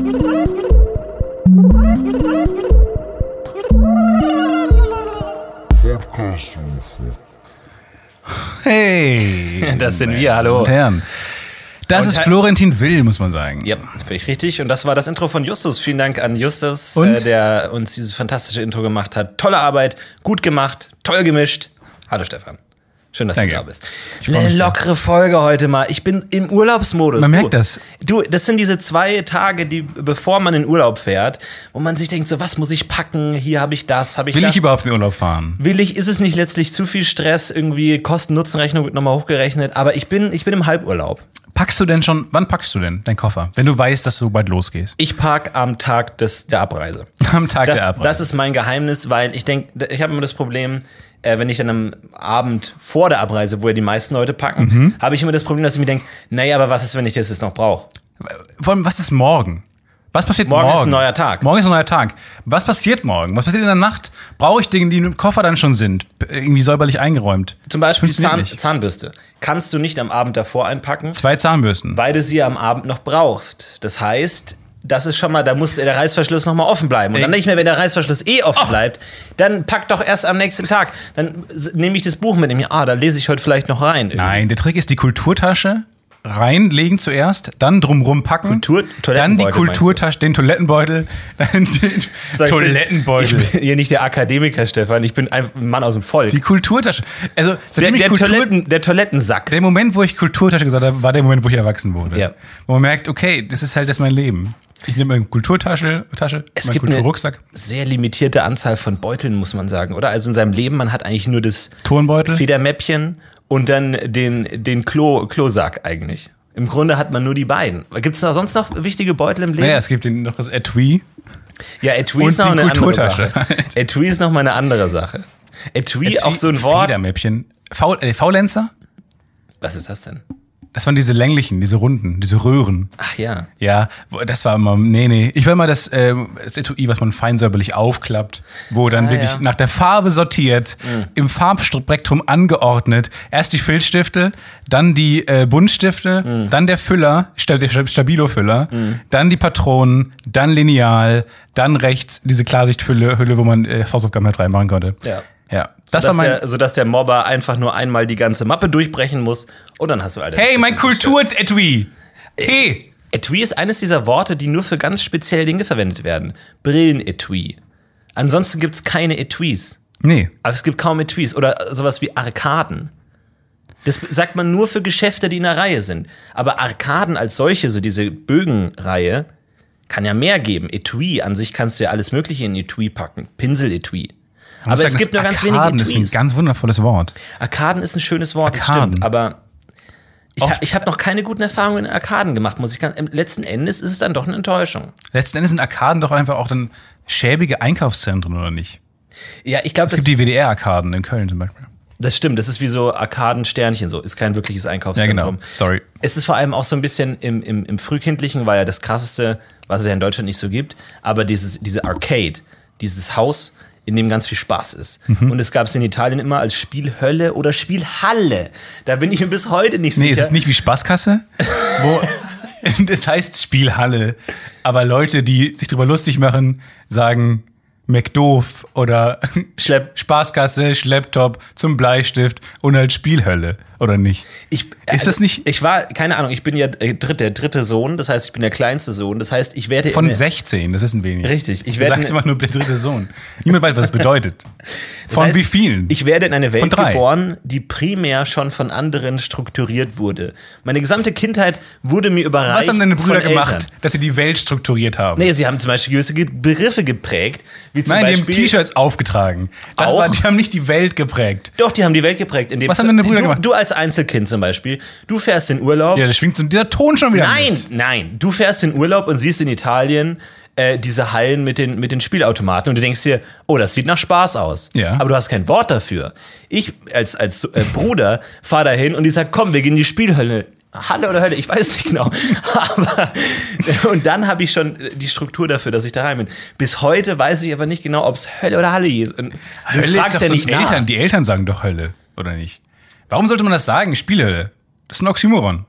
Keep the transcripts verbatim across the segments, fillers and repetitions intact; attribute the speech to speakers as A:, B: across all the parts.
A: Hey,
B: das sind wir, hallo.
A: Herren. Das
B: Und
A: ist
B: he-
A: Florentin Will, muss man sagen.
B: Ja, völlig richtig. Und das war das Intro von Justus. Vielen Dank an Justus,
A: Und?
B: äh, der uns dieses fantastische Intro gemacht hat. Tolle Arbeit, gut gemacht, toll gemischt. Hallo Stefan. Schön, dass
A: Danke.
B: du da bist.
A: Ich freu mich
B: Eine
A: sehr.
B: lockere Folge heute mal. Ich bin im Urlaubsmodus.
A: Man
B: du,
A: merkt das.
B: Du, das sind diese zwei Tage, die, bevor man in Urlaub fährt, wo man sich denkt, so, was muss ich packen? Hier habe ich das, habe ich
A: Will
B: das.
A: ich überhaupt in Urlaub fahren?
B: Will ich, ist es nicht letztlich zu viel Stress? Irgendwie Kosten-Nutzen-Rechnung wird nochmal hochgerechnet. Aber ich bin, ich bin im Halburlaub.
A: Packst du denn schon, wann packst du denn deinen Koffer? Wenn du weißt, dass du bald losgehst.
B: Ich park am Tag des, der Abreise.
A: Am Tag
B: Das,
A: der Abreise.
B: das ist mein Geheimnis, weil ich denke, ich habe immer das Problem, äh, wenn ich dann am Abend vor der Abreise, wo ja die meisten Leute packen,
A: Mhm.
B: habe ich immer das Problem, dass ich mir denke, naja, aber was ist, wenn ich das jetzt noch brauche?
A: Vor allem, was ist morgen? Was passiert morgen?
B: Morgen ist ein neuer Tag.
A: Morgen ist ein neuer Tag. Was passiert morgen? Was passiert in der Nacht? Brauche ich Dinge, die im Koffer dann schon sind? Irgendwie säuberlich eingeräumt.
B: Zum Beispiel
A: Funktioniert
B: Zahn,
A: nicht.
B: Zahnbürste. Kannst du nicht am Abend davor einpacken,
A: Zwei Zahnbürsten.
B: weil du sie am Abend noch brauchst. Das heißt, das ist schon mal, da muss der Reißverschluss noch mal offen bleiben. Und dann
A: Ey.
B: nicht mehr, wenn der Reißverschluss eh offen bleibt, dann pack doch erst am nächsten Tag. Dann s- nehme ich das Buch mit mir. Ah, da lese ich heute vielleicht noch rein.
A: Nein, der Trick ist die Kulturtasche reinlegen zuerst, dann drumrum packen,
B: Kultur-
A: dann die
B: Toilettenbeutel,
A: Kulturtasche, den Toilettenbeutel, dann den
B: So, ich
A: Toilettenbeutel.
B: Bin, ich bin hier nicht der Akademiker, Stefan. Ich bin einfach ein Mann aus dem Volk.
A: Die Kulturtasche. Also,
B: der,
A: seitdem ich
B: der,
A: Kultur,
B: Toiletten, der Toilettensack.
A: der Moment, wo ich Kulturtasche gesagt habe, war der Moment, wo ich erwachsen wurde.
B: Ja.
A: Wo man merkt, okay, das ist halt das mein Leben. Ich nehme meine Kulturtasche, Tasche,
B: Es
A: meinen
B: gibt eine
A: Kulturrucksack,
B: sehr limitierte Anzahl von Beuteln, muss man sagen, oder? Also in seinem Leben, man hat eigentlich nur das
A: Turnbeutel.
B: Federmäppchen und dann den, den Klo, Klosack eigentlich. Im Grunde hat man nur die beiden. Gibt es noch sonst noch wichtige Beutel im Leben?
A: Naja, es gibt den, noch das Etui.
B: Ja, Etui
A: Und
B: ist noch
A: die
B: eine andere
A: Kulturtasche.
B: Sache. Etui ist noch mal eine andere Sache. Etui, auch so ein Wort.
A: Federmäppchen. Faul, äh, Faulenzer?
B: Was ist das denn?
A: Das waren diese länglichen, diese runden, diese Röhren.
B: Ach ja.
A: Ja, wo- das war immer, nee, nee. Ich will mal das, ähm, das Etui, was man fein säuberlich aufklappt, wo dann
B: Ah,
A: wirklich
B: ja.
A: nach der Farbe sortiert, im Farbspektrum angeordnet. Erst die Filzstifte, dann die äh, Buntstifte, dann der Füller, sta- der Stabilo-Füller, dann die Patronen, dann Lineal, dann rechts diese Klarsichtfülle, Hülle, wo man äh, das Hausaufgaben halt reinmachen konnte.
B: Ja.
A: Ja, das
B: Sodass
A: war mein.
B: der, sodass der Mobber einfach nur einmal die ganze Mappe durchbrechen muss und dann hast du alle.
A: Hey, mein Kultur-Etui! Hey!
B: Etui ist eines dieser Worte, die nur für ganz spezielle Dinge verwendet werden. Brillenetui. Ansonsten gibt es keine Etuis.
A: Nee.
B: Aber es gibt kaum Etuis. Oder sowas wie Arkaden. Das sagt man nur für Geschäfte, die in der Reihe sind. Aber Arkaden als solche, so diese Bögenreihe, kann ja mehr geben. Etui an sich kannst du ja alles Mögliche in Etui packen. Pinseletui. Aber
A: muss
B: es
A: sagen,
B: gibt
A: das
B: nur ganz
A: Arkaden
B: wenige
A: ist
B: Etuis.
A: ein ganz wundervolles Wort.
B: Arkaden ist ein schönes Wort, das
A: Arkaden.
B: stimmt. Aber ich, ha,
A: Oft-
B: ich habe noch keine guten Erfahrungen in Arkaden gemacht, muss ich ganz. Letzten Endes ist es dann doch eine Enttäuschung.
A: Letzten Endes sind Arkaden doch einfach auch dann schäbige Einkaufszentren, oder nicht?
B: Ja, ich glaube,
A: Es
B: das,
A: gibt die W D R-Arkaden in Köln zum Beispiel.
B: das stimmt. Das ist wie so Arkaden-Sternchen so. Ist kein wirkliches Einkaufszentrum.
A: Sorry.
B: Es ist vor allem auch so ein bisschen im, im, im Frühkindlichen, war ja das Krasseste, was es ja in Deutschland nicht so gibt. Aber dieses, diese Arcade, dieses Haus, in dem ganz viel Spaß ist.
A: Mhm.
B: Und es gab es in Italien immer als Spielhölle oder Spielhalle. Da bin ich mir bis heute nicht
A: Nee,
B: sicher.
A: ist es nicht wie Spaßkasse? Wo das heißt Spielhalle. Aber Leute, die sich drüber lustig machen, sagen McDoof oder
B: Schlepp-
A: Spaßkasse, Schlepptop zum Bleistift und halt Spielhölle, oder nicht?
B: Ich,
A: Ist das nicht-
B: Ich war, keine Ahnung, ich bin ja äh, dritt, der dritte Sohn, das heißt, ich bin der kleinste Sohn. Das heißt, ich werde.
A: Von
B: in-
A: sechzehn, das wissen wenige.
B: Richtig, ich
A: Du
B: werde.
A: sagst immer nur der dritte Sohn. Niemand weiß, was es bedeutet. Von
B: heißt,
A: wie vielen?
B: Ich werde in eine Welt
A: drei.
B: geboren, die primär schon von anderen strukturiert wurde. Meine gesamte Kindheit wurde mir überreicht.
A: Was haben deine Brüder
B: von
A: gemacht,
B: Eltern.
A: dass sie die Welt strukturiert haben?
B: Nee, sie haben zum Beispiel gewisse Ge- Begriffe geprägt, wie zum
A: Nein, die haben
B: Beispiel.
A: T-Shirts aufgetragen. Das
B: Auch?
A: war, die haben nicht die Welt geprägt.
B: Doch, die haben die Welt geprägt. Indem
A: Was haben deine Brüder
B: du,
A: gemacht?
B: Du als Einzelkind zum Beispiel, du fährst in Urlaub.
A: Ja, da schwingt so dieser Ton schon wieder
B: Nein,
A: mit.
B: nein. Du fährst in Urlaub und siehst in Italien äh, diese Hallen mit den, mit den Spielautomaten und du denkst dir, oh, das sieht nach Spaß aus.
A: Ja.
B: Aber du hast kein Wort dafür. Ich als, als äh, Bruder fahre da hin und ich sag, komm, wir gehen in die Spielhölle. Halle oder Hölle, ich weiß nicht genau. Aber, und dann habe ich schon die Struktur dafür, dass ich da rein bin. Bis heute weiß ich aber nicht genau, ob es Hölle oder Halle ist. Und du
A: Hölle
B: fragst
A: ist doch
B: ja
A: so
B: nicht
A: die
B: nach.
A: Eltern. Die Eltern sagen doch Hölle, oder nicht? Warum sollte man das sagen? Spielhölle. Das ist ein Oxymoron.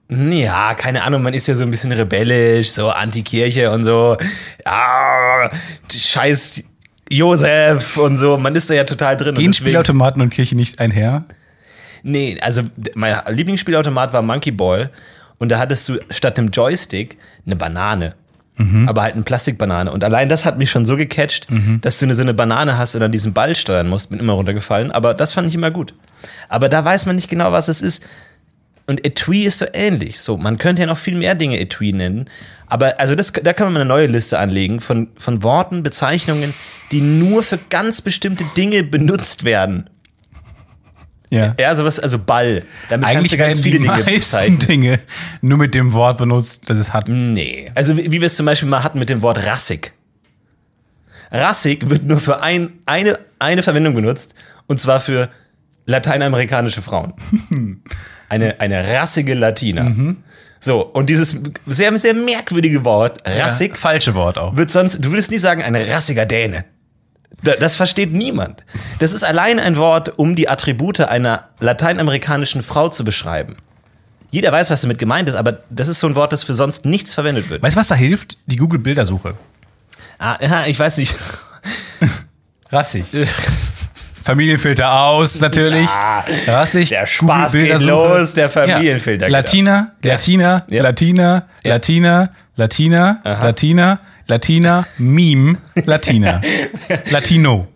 B: Ja, keine Ahnung, man ist ja so ein bisschen rebellisch, so Anti-Kirche und so. Ah, scheiß Josef und so. Man ist da ja total drin.
A: Gehen Spielautomaten und Kirche nicht einher?
B: Nee, also mein Lieblingsspielautomat war Monkey Ball und da hattest du statt einem Joystick eine Banane. Mhm. Aber halt eine Plastikbanane. Und allein das hat mich schon so gecatcht, mhm. dass du eine, so eine Banane hast und dann diesen Ball steuern musst. Bin immer runtergefallen. Aber das fand ich immer gut. Aber da weiß man nicht genau, was es ist. Und Etui ist so ähnlich. So, man könnte ja noch viel mehr Dinge Etui nennen. Aber also das, da kann man mal eine neue Liste anlegen von, von Worten, Bezeichnungen, die nur für ganz bestimmte Dinge benutzt werden.
A: Ja,
B: ja sowas, also Ball. Damit
A: eigentlich
B: kannst du ganz viele
A: die
B: Dinge
A: meisten
B: bezeichnen.
A: Dinge nur mit dem Wort benutzt, das es hat.
B: Nee. Also wie, wie wir es zum Beispiel mal hatten mit dem Wort rassig. Rassig wird nur für ein, eine, eine Verwendung benutzt. Und zwar für lateinamerikanische Frauen. Eine, eine rassige Latina. Mhm. So, und dieses sehr, sehr merkwürdige Wort, rassig.
A: Ja, falsche Wort auch.
B: Wird sonst, du würdest nie sagen, ein rassiger Däne. Das versteht niemand. Das ist allein ein Wort, um die Attribute einer lateinamerikanischen Frau zu beschreiben. Jeder weiß, was damit gemeint ist, aber das ist so ein Wort, das für sonst nichts verwendet wird.
A: Weißt du, was da hilft? Die Google-Bildersuche.
B: Ah, ja, ich weiß nicht.
A: Rassig. Familienfilter aus, natürlich.
B: Ja,
A: Rassig.
B: der Spaß geht los, der Familienfilter.
A: Ja. Latina,
B: ja.
A: Latina, ja. Latina, ja. Latina, Latina, Aha. Latina, Latina, Meme, Latina. Latino.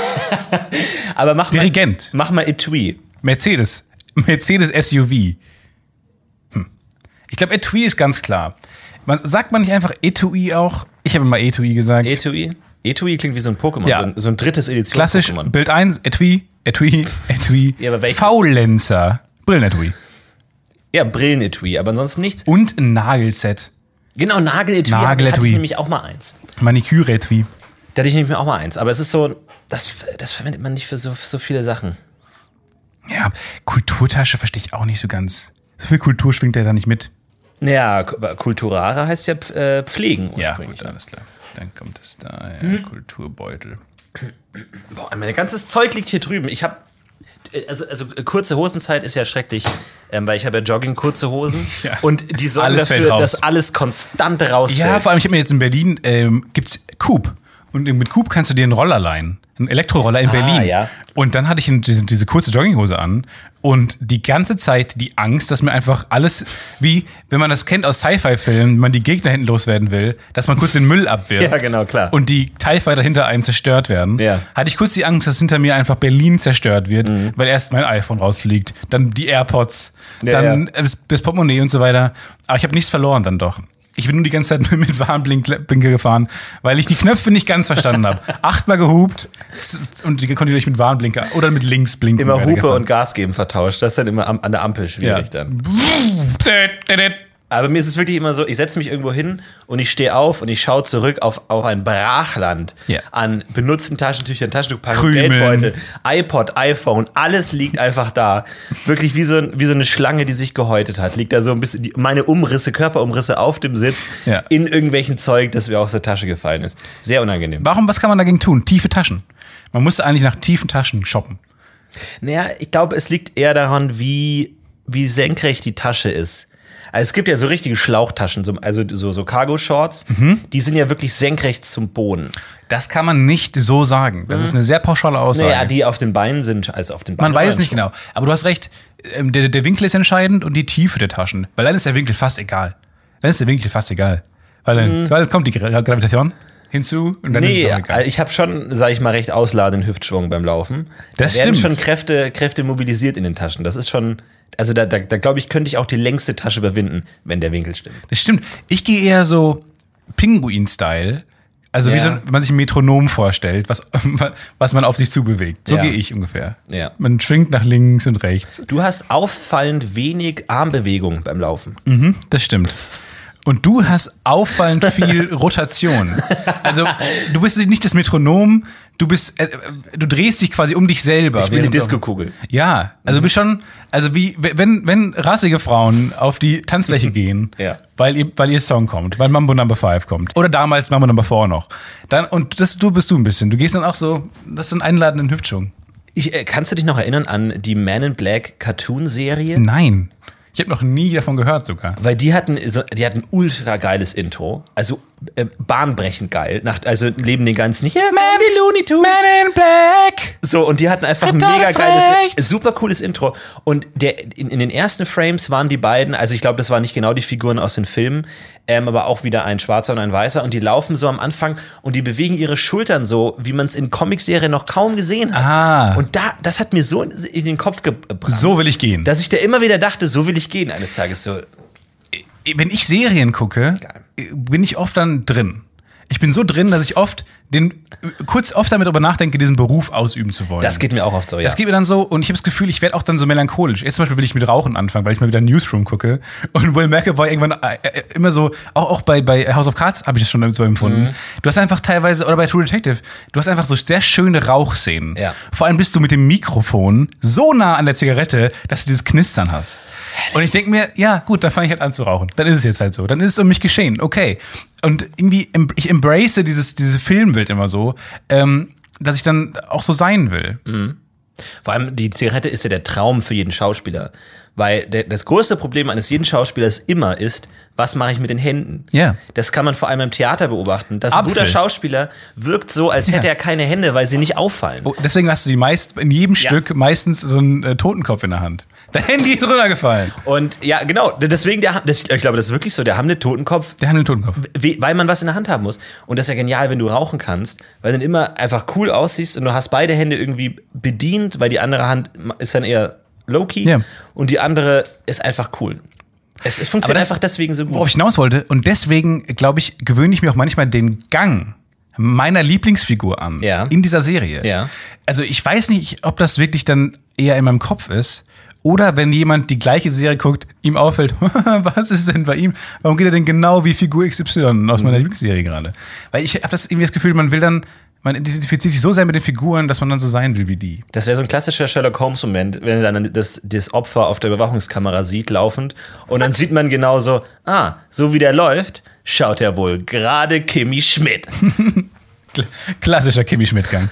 B: Aber mach
A: Dirigent.
B: Mal, mach mal Etui.
A: Mercedes. Mercedes S U V. Hm. Ich glaube, Etui ist ganz klar. Man, sagt man nicht einfach Etui auch? Ich habe mal Etui gesagt.
B: Etui? Etui klingt wie so ein Pokémon,
A: ja.
B: so, ein, so ein drittes Edition
A: Klassisch,
B: Pokémon.
A: Bild eins, Etui, Etui, Etui.
B: Ja, aber welches?
A: Faulenzer. Brillenetui.
B: Ja, Brillenetui, aber ansonsten nichts.
A: Und ein Nagelset.
B: Genau, Nageletui.
A: Nageletui.
B: Da hatte ich nämlich auch mal eins.
A: Maniküretui.
B: Da hatte ich nämlich auch mal eins. Aber es ist so, das, das verwendet man nicht für so, für so viele Sachen.
A: Ja, Kulturtasche verstehe ich auch nicht so ganz. So viel Kultur schwingt der da nicht mit.
B: Ja, Kulturare heißt ja äh, pflegen ursprünglich.
A: Ja, gut, alles klar. Dann kommt es da, ja, hm. Kulturbeutel.
B: Boah, mein ganzes Zeug liegt hier drüben. Ich habe Also, also kurze Hosenzeit ist ja schrecklich, ähm, weil ich habe ja Jogging, kurze Hosen ja. und die sorgen
A: alles
B: dafür, dass alles konstant rausfällt.
A: Ja, vor allem, ich habe mir jetzt in Berlin, ähm, gibt's Coop. Und mit Coop kannst du dir einen Roller leihen. Einen Elektroroller in
B: ah,
A: Berlin.
B: Ja.
A: Und dann hatte ich diese, diese kurze Jogginghose an und die ganze Zeit die Angst, dass mir einfach alles, wie wenn man das kennt aus Sci-Fi-Filmen, wenn man die Gegner hinten loswerden will, dass man kurz den Müll abwirft.
B: Ja, genau, klar.
A: Und die TIE Fighter hinter einem zerstört werden.
B: Ja.
A: Hatte ich kurz die Angst, dass hinter mir einfach Berlin zerstört wird, mhm. weil erst mein iPhone rausfliegt, dann die AirPods, ja, dann ja. Das, das Portemonnaie und so weiter. Aber ich habe nichts verloren dann doch. Ich bin nur die ganze Zeit mit Warnblinker gefahren, weil ich die Knöpfe nicht ganz verstanden habe. Achtmal gehupt und die konnte ich mit Warnblinker oder mit links blinken.
B: Immer Hupe gefahren. Und Gas geben vertauscht. Das ist dann immer an der Ampel schwierig ja. dann. Aber mir ist es wirklich immer so, ich setze mich irgendwo hin und ich stehe auf und ich schaue zurück auf, auf ein Brachland
A: yeah.
B: an benutzten Taschentüchern, Taschentuchpacken, Geldbeutel, iPod, iPhone, alles liegt einfach da. Wirklich wie so, wie so eine Schlange, die sich gehäutet hat. Liegt da so ein bisschen, die, meine Umrisse, Körperumrisse auf dem Sitz, ja. in irgendwelchen Zeug, das mir aus der Tasche gefallen ist. Sehr unangenehm.
A: Warum, was kann man dagegen tun? Tiefe Taschen. Man muss eigentlich nach tiefen Taschen shoppen.
B: Naja, ich glaube, es liegt eher daran, wie, wie senkrecht die Tasche ist. Also es gibt ja so richtige Schlauchtaschen, so, also so, so Cargo-Shorts, mhm. die sind ja wirklich senkrecht zum Boden.
A: Das kann man nicht so sagen. Das mhm. ist eine sehr pauschale Aussage.
B: Naja, die auf den Beinen sind, also auf den Beinen.
A: Man weiß es nicht genau. Aber du hast recht, der, der Winkel ist entscheidend und die Tiefe der Taschen. Weil dann ist der Winkel fast egal. Dann ist der Winkel fast egal. Weil dann, mhm. dann kommt die Gravitation hinzu und dann
B: nee,
A: ist es auch egal.
B: Also ich habe schon, sag ich mal, recht ausladenden Hüftschwung beim Laufen.
A: Das
B: da werden
A: stimmt.
B: schon Kräfte, Kräfte mobilisiert in den Taschen. Das ist schon... Also da, da, da glaube ich, könnte ich auch die längste Tasche überwinden, wenn der Winkel stimmt.
A: Das stimmt. Ich gehe eher so Pinguin-Style. Also ja. wie so, wenn man sich ein Metronom vorstellt, was, was man auf sich zubewegt. So ja. gehe ich ungefähr.
B: Ja.
A: Man schwingt nach links und rechts.
B: Du hast auffallend wenig Armbewegung beim Laufen.
A: Mhm, das stimmt. Und du hast auffallend viel Rotation. Also du bist nicht das Metronom, du bist, äh, du drehst dich quasi um dich selber.
B: Ich bin die Diskokugel.
A: Ja, also mhm. du bist schon, also wie, wenn, wenn rassige Frauen auf die Tanzfläche gehen,
B: ja.
A: weil, ihr, weil ihr Song kommt, weil Mambo Number Five kommt, oder damals Mambo Number Four noch, dann, und das du bist du ein bisschen, du gehst dann auch so, das ist so einen einladenden Hüftschwung.
B: Ich, äh, kannst du dich noch erinnern an die Man in Black Cartoon-Serie?
A: Nein. Ich habe noch nie davon gehört sogar.
B: Weil die hatten, so, die hatten ein ultra geiles Intro. Also äh, bahnbrechend geil. Nach, also neben den ganzen yeah, Man, wie Looney Tunes. Man in Black. So, und die hatten einfach ein mega geiles, recht. super cooles Intro. Und der, in, in den ersten Frames waren die beiden, also ich glaube, das waren nicht genau die Figuren aus den Filmen, ähm, aber auch wieder ein Schwarzer und ein Weißer. Und die laufen so am Anfang und die bewegen ihre Schultern so, wie man es in Comicserien noch kaum gesehen hat.
A: Ah.
B: Und da, das hat mir so in den Kopf gebracht.
A: So will ich gehen.
B: Dass ich da immer wieder dachte, so will ich gehen eines Tages. So.
A: Wenn ich Serien gucke, Geil. bin ich oft dann drin. Ich bin so drin, dass ich oft den kurz oft damit darüber nachdenke, diesen Beruf ausüben zu wollen.
B: Das geht mir auch oft so, ja.
A: Das geht mir dann so und ich habe das Gefühl, ich werde auch dann so melancholisch. Jetzt zum Beispiel will ich mit Rauchen anfangen, weil ich mal wieder Newsroom gucke und Will McAvoy irgendwann äh, äh, immer so, auch, auch bei, bei House of Cards habe ich das schon so empfunden. Mhm. Du hast einfach teilweise, oder bei True Detective, du hast einfach so sehr schöne Rauchszenen.
B: Ja.
A: Vor allem bist du mit dem Mikrofon so nah an der Zigarette, dass du dieses Knistern hast. Und ich denke mir, ja gut, dann fange ich halt an zu rauchen. Dann ist es jetzt halt so. Dann ist es um mich geschehen. Okay. Und irgendwie, ich embrace dieses, dieses Filmbild immer so, ähm, dass ich dann auch so sein will.
B: Mhm. Vor allem, die Zigarette ist ja der Traum für jeden Schauspieler. Weil der, das größte Problem eines jeden Schauspielers immer ist, was mache ich mit den Händen?
A: Ja. Yeah.
B: Das kann man vor allem im Theater beobachten. Dass ein
A: Apfel.
B: guter Schauspieler wirkt so, als hätte ja. er keine Hände, weil sie nicht auffallen.
A: Oh, deswegen hast du die meist, in jedem ja. Stück meistens so einen äh, Totenkopf in der Hand. Dein Handy ist runtergefallen.
B: Und ja, genau, deswegen, der, das, ich glaube, das ist wirklich so, der Hamlet Totenkopf.
A: Der Hamlet Totenkopf.
B: Weil man was in der Hand haben muss. Und das ist ja genial, wenn du rauchen kannst, weil du dann immer einfach cool aussiehst und du hast beide Hände irgendwie bedient, weil die andere Hand ist dann eher low-key ja. und die andere ist einfach cool. Es, es funktioniert das, einfach deswegen so gut.
A: Worauf ich hinaus wollte, und deswegen, glaube ich, gewöhne ich mir auch manchmal den Gang meiner Lieblingsfigur an
B: ja.
A: in dieser Serie.
B: Ja.
A: Also ich weiß nicht, ob das wirklich dann eher in meinem Kopf ist oder wenn jemand die gleiche Serie guckt, ihm auffällt, was ist denn bei ihm? Warum geht er denn genau wie Figur X Y aus meiner Lieblingsserie gerade? Weil ich habe das irgendwie das Gefühl, man will dann Man identifiziert sich so sehr mit den Figuren, dass man dann so sein will wie die.
B: Das wäre so ein klassischer Sherlock Holmes-Moment, wenn er dann das, das Opfer auf der Überwachungskamera sieht, laufend. Und dann sieht man genau so, ah, so wie der läuft, schaut er wohl gerade Kimmy Schmidt.
A: Klassischer Kimmy Schmidt-Gang.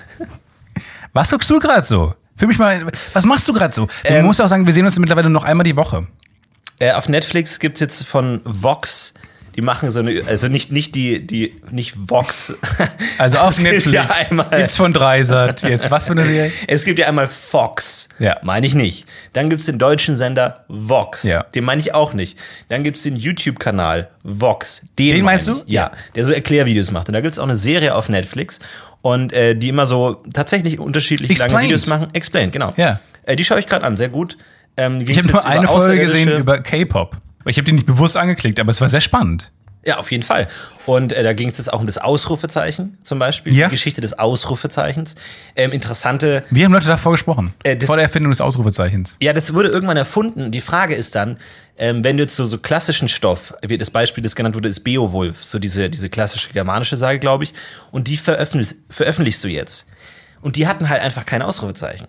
A: Was guckst du gerade so? Für mich mal, was machst du gerade so? Ähm, du musst auch sagen, wir sehen uns mittlerweile noch einmal die Woche.
B: Äh, auf Netflix gibt's jetzt von Vox, die machen so eine, also nicht, nicht die, die, nicht Vox.
A: Also auf Netflix
B: ja einmal,
A: gibt's von Dreisat jetzt was für eine Serie?
B: Es gibt ja einmal Fox,
A: ja.
B: meine ich nicht. Dann gibt's den deutschen Sender Vox,
A: ja.
B: den meine ich auch nicht. Dann gibt's den YouTube-Kanal Vox, den,
A: den meinst
B: ich.
A: du?
B: Ja, der so Erklärvideos macht. Und da gibt's auch eine Serie auf Netflix und äh, die immer so tatsächlich unterschiedlich
A: Explained.
B: lange Videos machen. Explained, genau.
A: Ja.
B: Äh, die schaue ich gerade an, sehr gut. Ähm,
A: ich habe nur eine Folge gesehen über K-Pop. Ich habe die nicht bewusst angeklickt, aber es war sehr spannend.
B: Ja, auf jeden Fall. Und äh, da ging es jetzt auch um das Ausrufezeichen zum Beispiel.
A: Ja.
B: Die Geschichte des Ausrufezeichens. Ähm, interessante.
A: Wie haben Leute davor gesprochen?
B: Äh, das,
A: vor der Erfindung des Ausrufezeichens.
B: Ja, das wurde irgendwann erfunden. Die Frage ist dann, ähm, wenn du jetzt so, so klassischen Stoff, wie das Beispiel, das genannt wurde, ist Beowulf, so diese, diese klassische germanische Sage, glaube ich. Und die veröffentlich, veröffentlichst du jetzt. Und die hatten halt einfach kein Ausrufezeichen.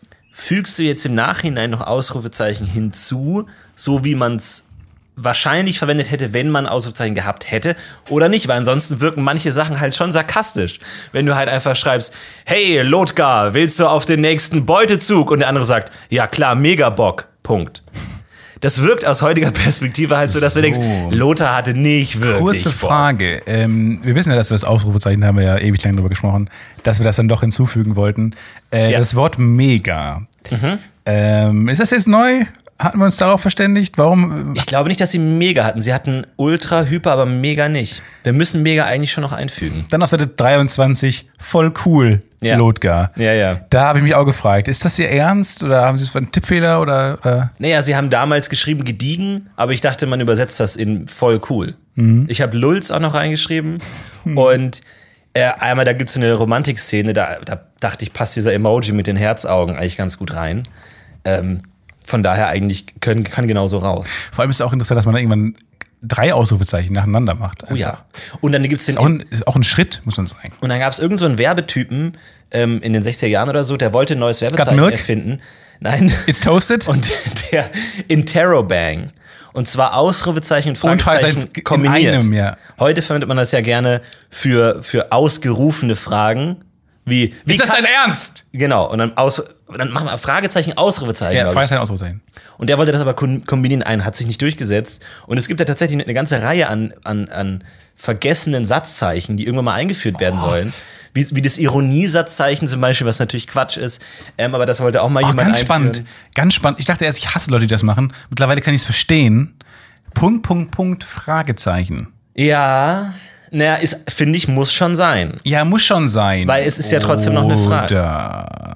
B: Fügst du jetzt im Nachhinein noch Ausrufezeichen hinzu, so wie man es wahrscheinlich verwendet hätte, wenn man Ausrufezeichen gehabt hätte oder nicht, weil ansonsten wirken manche Sachen halt schon sarkastisch. Wenn du halt einfach schreibst, hey Lothgar, willst du auf den nächsten Beutezug? Und der andere sagt, ja klar, mega Bock, Punkt. Das wirkt aus heutiger Perspektive halt so, dass so. du denkst, Lothar hatte nicht wirklich
A: Kurze
B: Bock.
A: Frage, ähm, wir wissen ja, dass wir das Ausrufezeichen, haben wir ja ewig lang drüber gesprochen, dass wir das dann doch hinzufügen wollten. Äh, ja. Das Wort mega, mhm. ähm, ist das jetzt neu? Hatten wir uns darauf verständigt? Warum?
B: Ich glaube nicht, dass sie mega hatten. Sie hatten ultra, hyper, aber mega nicht. Wir müssen mega eigentlich schon noch einfügen.
A: Dann auf Seite dreiundzwanzig, voll cool,
B: ja.
A: Lothgar.
B: Ja, ja.
A: Da habe ich mich auch gefragt, ist das Ihr Ernst oder haben Sie es einen Tippfehler oder, oder?
B: Naja, sie haben damals geschrieben gediegen, aber ich dachte, man übersetzt das in voll cool.
A: Mhm.
B: Ich habe Lulz auch noch reingeschrieben mhm. und äh, einmal, da gibt es eine Romantikszene, da, da dachte ich, passt dieser Emoji mit den Herzaugen eigentlich ganz gut rein. Ähm, Von daher eigentlich können, kann genauso raus.
A: Vor allem ist es auch interessant, dass man da irgendwann drei Ausrufezeichen nacheinander macht. Einfach.
B: Oh ja. Und dann gibt's den.
A: Ist auch ein, ist auch ein Schritt, muss man sagen.
B: Und dann gab es irgend so einen Werbetypen ähm, in den sechziger Jahren oder so, der wollte ein neues Werbezeichen erfinden. Nein.
A: It's toasted.
B: Und der Interrobang. Und zwar Ausrufezeichen und Fragezeichen
A: und
B: kombiniert.
A: In einem, ja.
B: Heute verwendet man das ja gerne für, für ausgerufene Fragen. Wie, wie
A: Ist das
B: kann,
A: dein Ernst?
B: Genau, und dann, aus, dann machen wir Fragezeichen, Ausrufezeichen.
A: Ja,
B: glaub ich.
A: Fragezeichen, Ausrufezeichen.
B: Und der wollte das aber kombinieren, ein, hat sich nicht durchgesetzt. Und es gibt ja tatsächlich eine ganze Reihe an, an, an vergessenen Satzzeichen, die irgendwann mal eingeführt werden
A: Oh.
B: sollen. Wie, wie das Ironiesatzzeichen zum Beispiel, was natürlich Quatsch ist. Ähm, aber das wollte auch mal
A: Oh,
B: jemand
A: ganz
B: einführen.
A: spannend. Ganz spannend. Ich dachte erst, ich hasse Leute, die das machen. Mittlerweile kann ich es verstehen. Punkt, Punkt, Punkt, Fragezeichen.
B: Ja, naja, ist, finde ich, muss schon sein.
A: Ja, muss schon sein.
B: Weil es ist ja trotzdem noch eine Frage.
A: Oder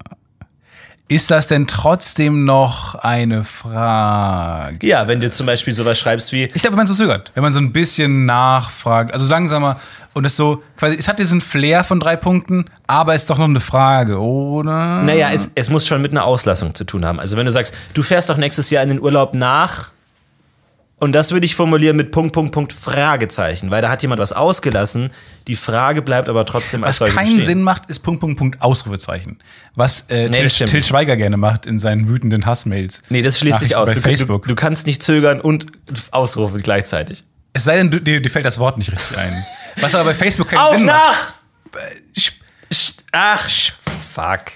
A: ist das denn trotzdem noch eine Frage?
B: Ja, wenn du zum Beispiel sowas schreibst wie,
A: Ich glaube, wenn man so zögert, wenn man so ein bisschen nachfragt, also langsamer und es so, quasi, es hat diesen Flair von drei Punkten, aber es ist doch noch eine Frage, oder?
B: naja, es, es muss schon mit einer Auslassung zu tun haben. Also wenn du sagst, du fährst doch nächstes Jahr in den Urlaub nach, und das würde ich formulieren mit Punkt, Punkt, Punkt, Fragezeichen, weil da hat jemand was ausgelassen, die Frage bleibt aber trotzdem als
A: Was
B: solche
A: keinen
B: bestehen.
A: Sinn macht, ist Punkt, Punkt, Punkt, Ausrufezeichen. Was äh,
B: Nee,
A: Till,
B: das stimmt
A: Till
B: nicht.
A: Schweiger gerne macht in seinen wütenden Hassmails.
B: Nee, das schließt sich
A: Nachrichten
B: aus.
A: bei
B: Du,
A: Facebook.
B: Du, du kannst nicht zögern und ausrufen gleichzeitig.
A: Es sei denn, du, dir, dir fällt das Wort nicht richtig ein. Was aber bei Facebook keinen
B: Auf
A: Sinn macht.
B: nach! Sch- sch- Ach, sch- fuck.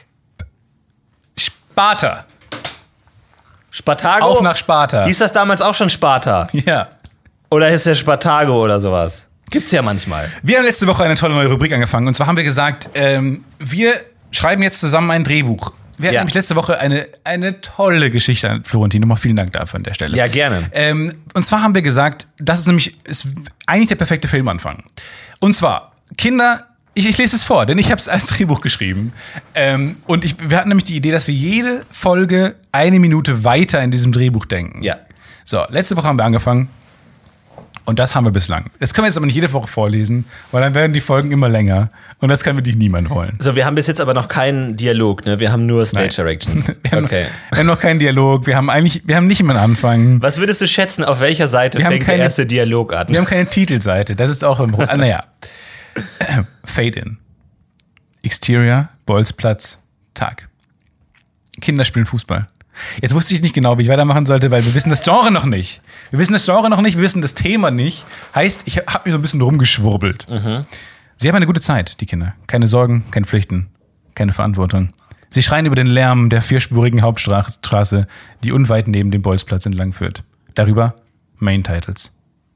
A: Sparta.
B: Spartago?
A: Auf nach Sparta.
B: Hieß das damals auch schon Sparta?
A: Ja.
B: Oder ist der Spartago oder sowas? Gibt's ja manchmal.
A: Wir haben letzte Woche eine tolle neue Rubrik angefangen. Und zwar haben wir gesagt, ähm, wir schreiben jetzt zusammen ein Drehbuch. Wir hatten
B: Ja.
A: nämlich letzte Woche eine, eine tolle Geschichte an Florentin. Nochmal vielen Dank dafür an der Stelle.
B: Ja, gerne.
A: Ähm, und zwar haben wir gesagt, das ist nämlich ist eigentlich der perfekte Filmanfang. Und zwar, Kinder, ich, ich lese es vor, denn ich habe es als Drehbuch geschrieben. Ähm, und ich, wir hatten nämlich die Idee, dass wir jede Folge eine Minute weiter in diesem Drehbuch denken.
B: Ja.
A: So, letzte Woche haben wir angefangen. Und das haben wir bislang. Das können wir jetzt aber nicht jede Woche vorlesen, weil dann werden die Folgen immer länger. Und das kann wirklich niemand wollen.
B: So, wir haben bis jetzt aber noch keinen Dialog, ne? Wir haben nur Stage
A: Nein.
B: Directions.
A: Wir haben,
B: Okay.
A: wir haben noch keinen Dialog. Wir haben eigentlich, wir haben nicht immer einen Anfang.
B: Was würdest du schätzen, auf welcher Seite
A: Wir haben
B: fängt
A: keine-
B: der erste Dialog an?
A: Wir haben keine Titelseite. Das ist auch ein Problem. Ah, naja. Fade-in. Exterior, Bolzplatz, Tag. Kinder spielen Fußball. Jetzt wusste ich nicht genau, wie ich weitermachen sollte, weil wir wissen das Genre noch nicht. Wir wissen das Genre noch nicht, wir wissen das Thema nicht. Heißt, ich habe mir so ein bisschen rumgeschwurbelt. Sie haben eine gute Zeit, die Kinder. Keine Sorgen, keine Pflichten, keine Verantwortung. Sie schreien über den Lärm der vierspurigen Hauptstraße, die unweit neben dem Bolzplatz entlang führt. Darüber Main Titles.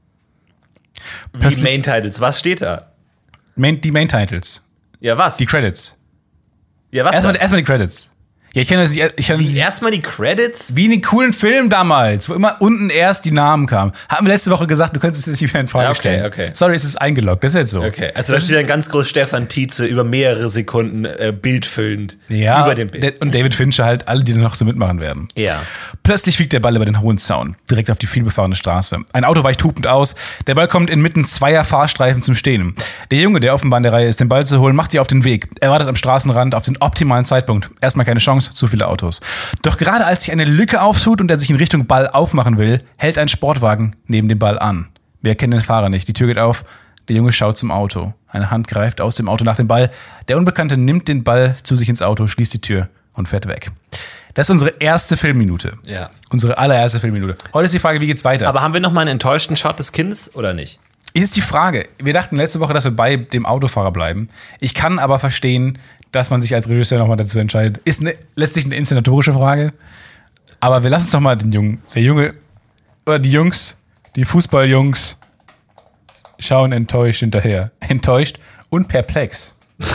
B: Wie
A: Plötzlich-
B: Main Titles, was steht da?
A: Main, die Main Titles.
B: Ja, was?
A: Die Credits.
B: ja, was
A: Erstmal,
B: dann?
A: erstmal die Credits. Ja, ich kenne das, ich kenne das
B: Erstmal die Credits?
A: wie in den coolen Film damals, wo immer unten erst die Namen kamen. Haben wir letzte Woche gesagt, du könntest es nicht mehr in Frage
B: Ja, okay,
A: stellen.
B: okay.
A: Sorry, es ist eingeloggt. Das ist jetzt so.
B: Okay, also da steht dann ganz groß Stefan Tietze über mehrere Sekunden äh, bildfüllend
A: Ja,
B: über dem Bild.
A: der- und David Fincher halt, alle, die da noch so mitmachen werden.
B: Ja.
A: Plötzlich fliegt der Ball über den hohen Zaun, direkt auf die vielbefahrene Straße. Ein Auto weicht hupend aus, der Ball kommt inmitten zweier Fahrstreifen zum Stehen. Der Junge, der offenbar an der Reihe ist, den Ball zu holen, macht sich auf den Weg. Er wartet am Straßenrand auf den optimalen Zeitpunkt. Erstmal keine Chance, zu viele Autos. Doch gerade als sich eine Lücke auftut und er sich in Richtung Ball aufmachen will, hält ein Sportwagen neben dem Ball an. Wir erkennen den Fahrer nicht. Die Tür geht auf. Der Junge schaut zum Auto. Eine Hand greift aus dem Auto nach dem Ball. Der Unbekannte nimmt den Ball zu sich ins Auto, schließt die Tür und fährt weg. Das ist unsere erste Filmminute.
B: Ja.
A: Unsere allererste Filmminute. Heute ist die Frage, wie geht's weiter?
B: Aber haben wir noch mal einen enttäuschten Shot des Kindes oder nicht?
A: ist die Frage. Wir dachten letzte Woche, dass wir bei dem Autofahrer bleiben. Ich kann aber verstehen, dass man sich als Regisseur nochmal dazu entscheidet. Ist eine, letztlich eine inszenatorische Frage. Aber wir lassen uns doch mal den Jungen, der Junge, oder die Jungs, die Fußballjungs, schauen enttäuscht hinterher. Enttäuscht und perplex.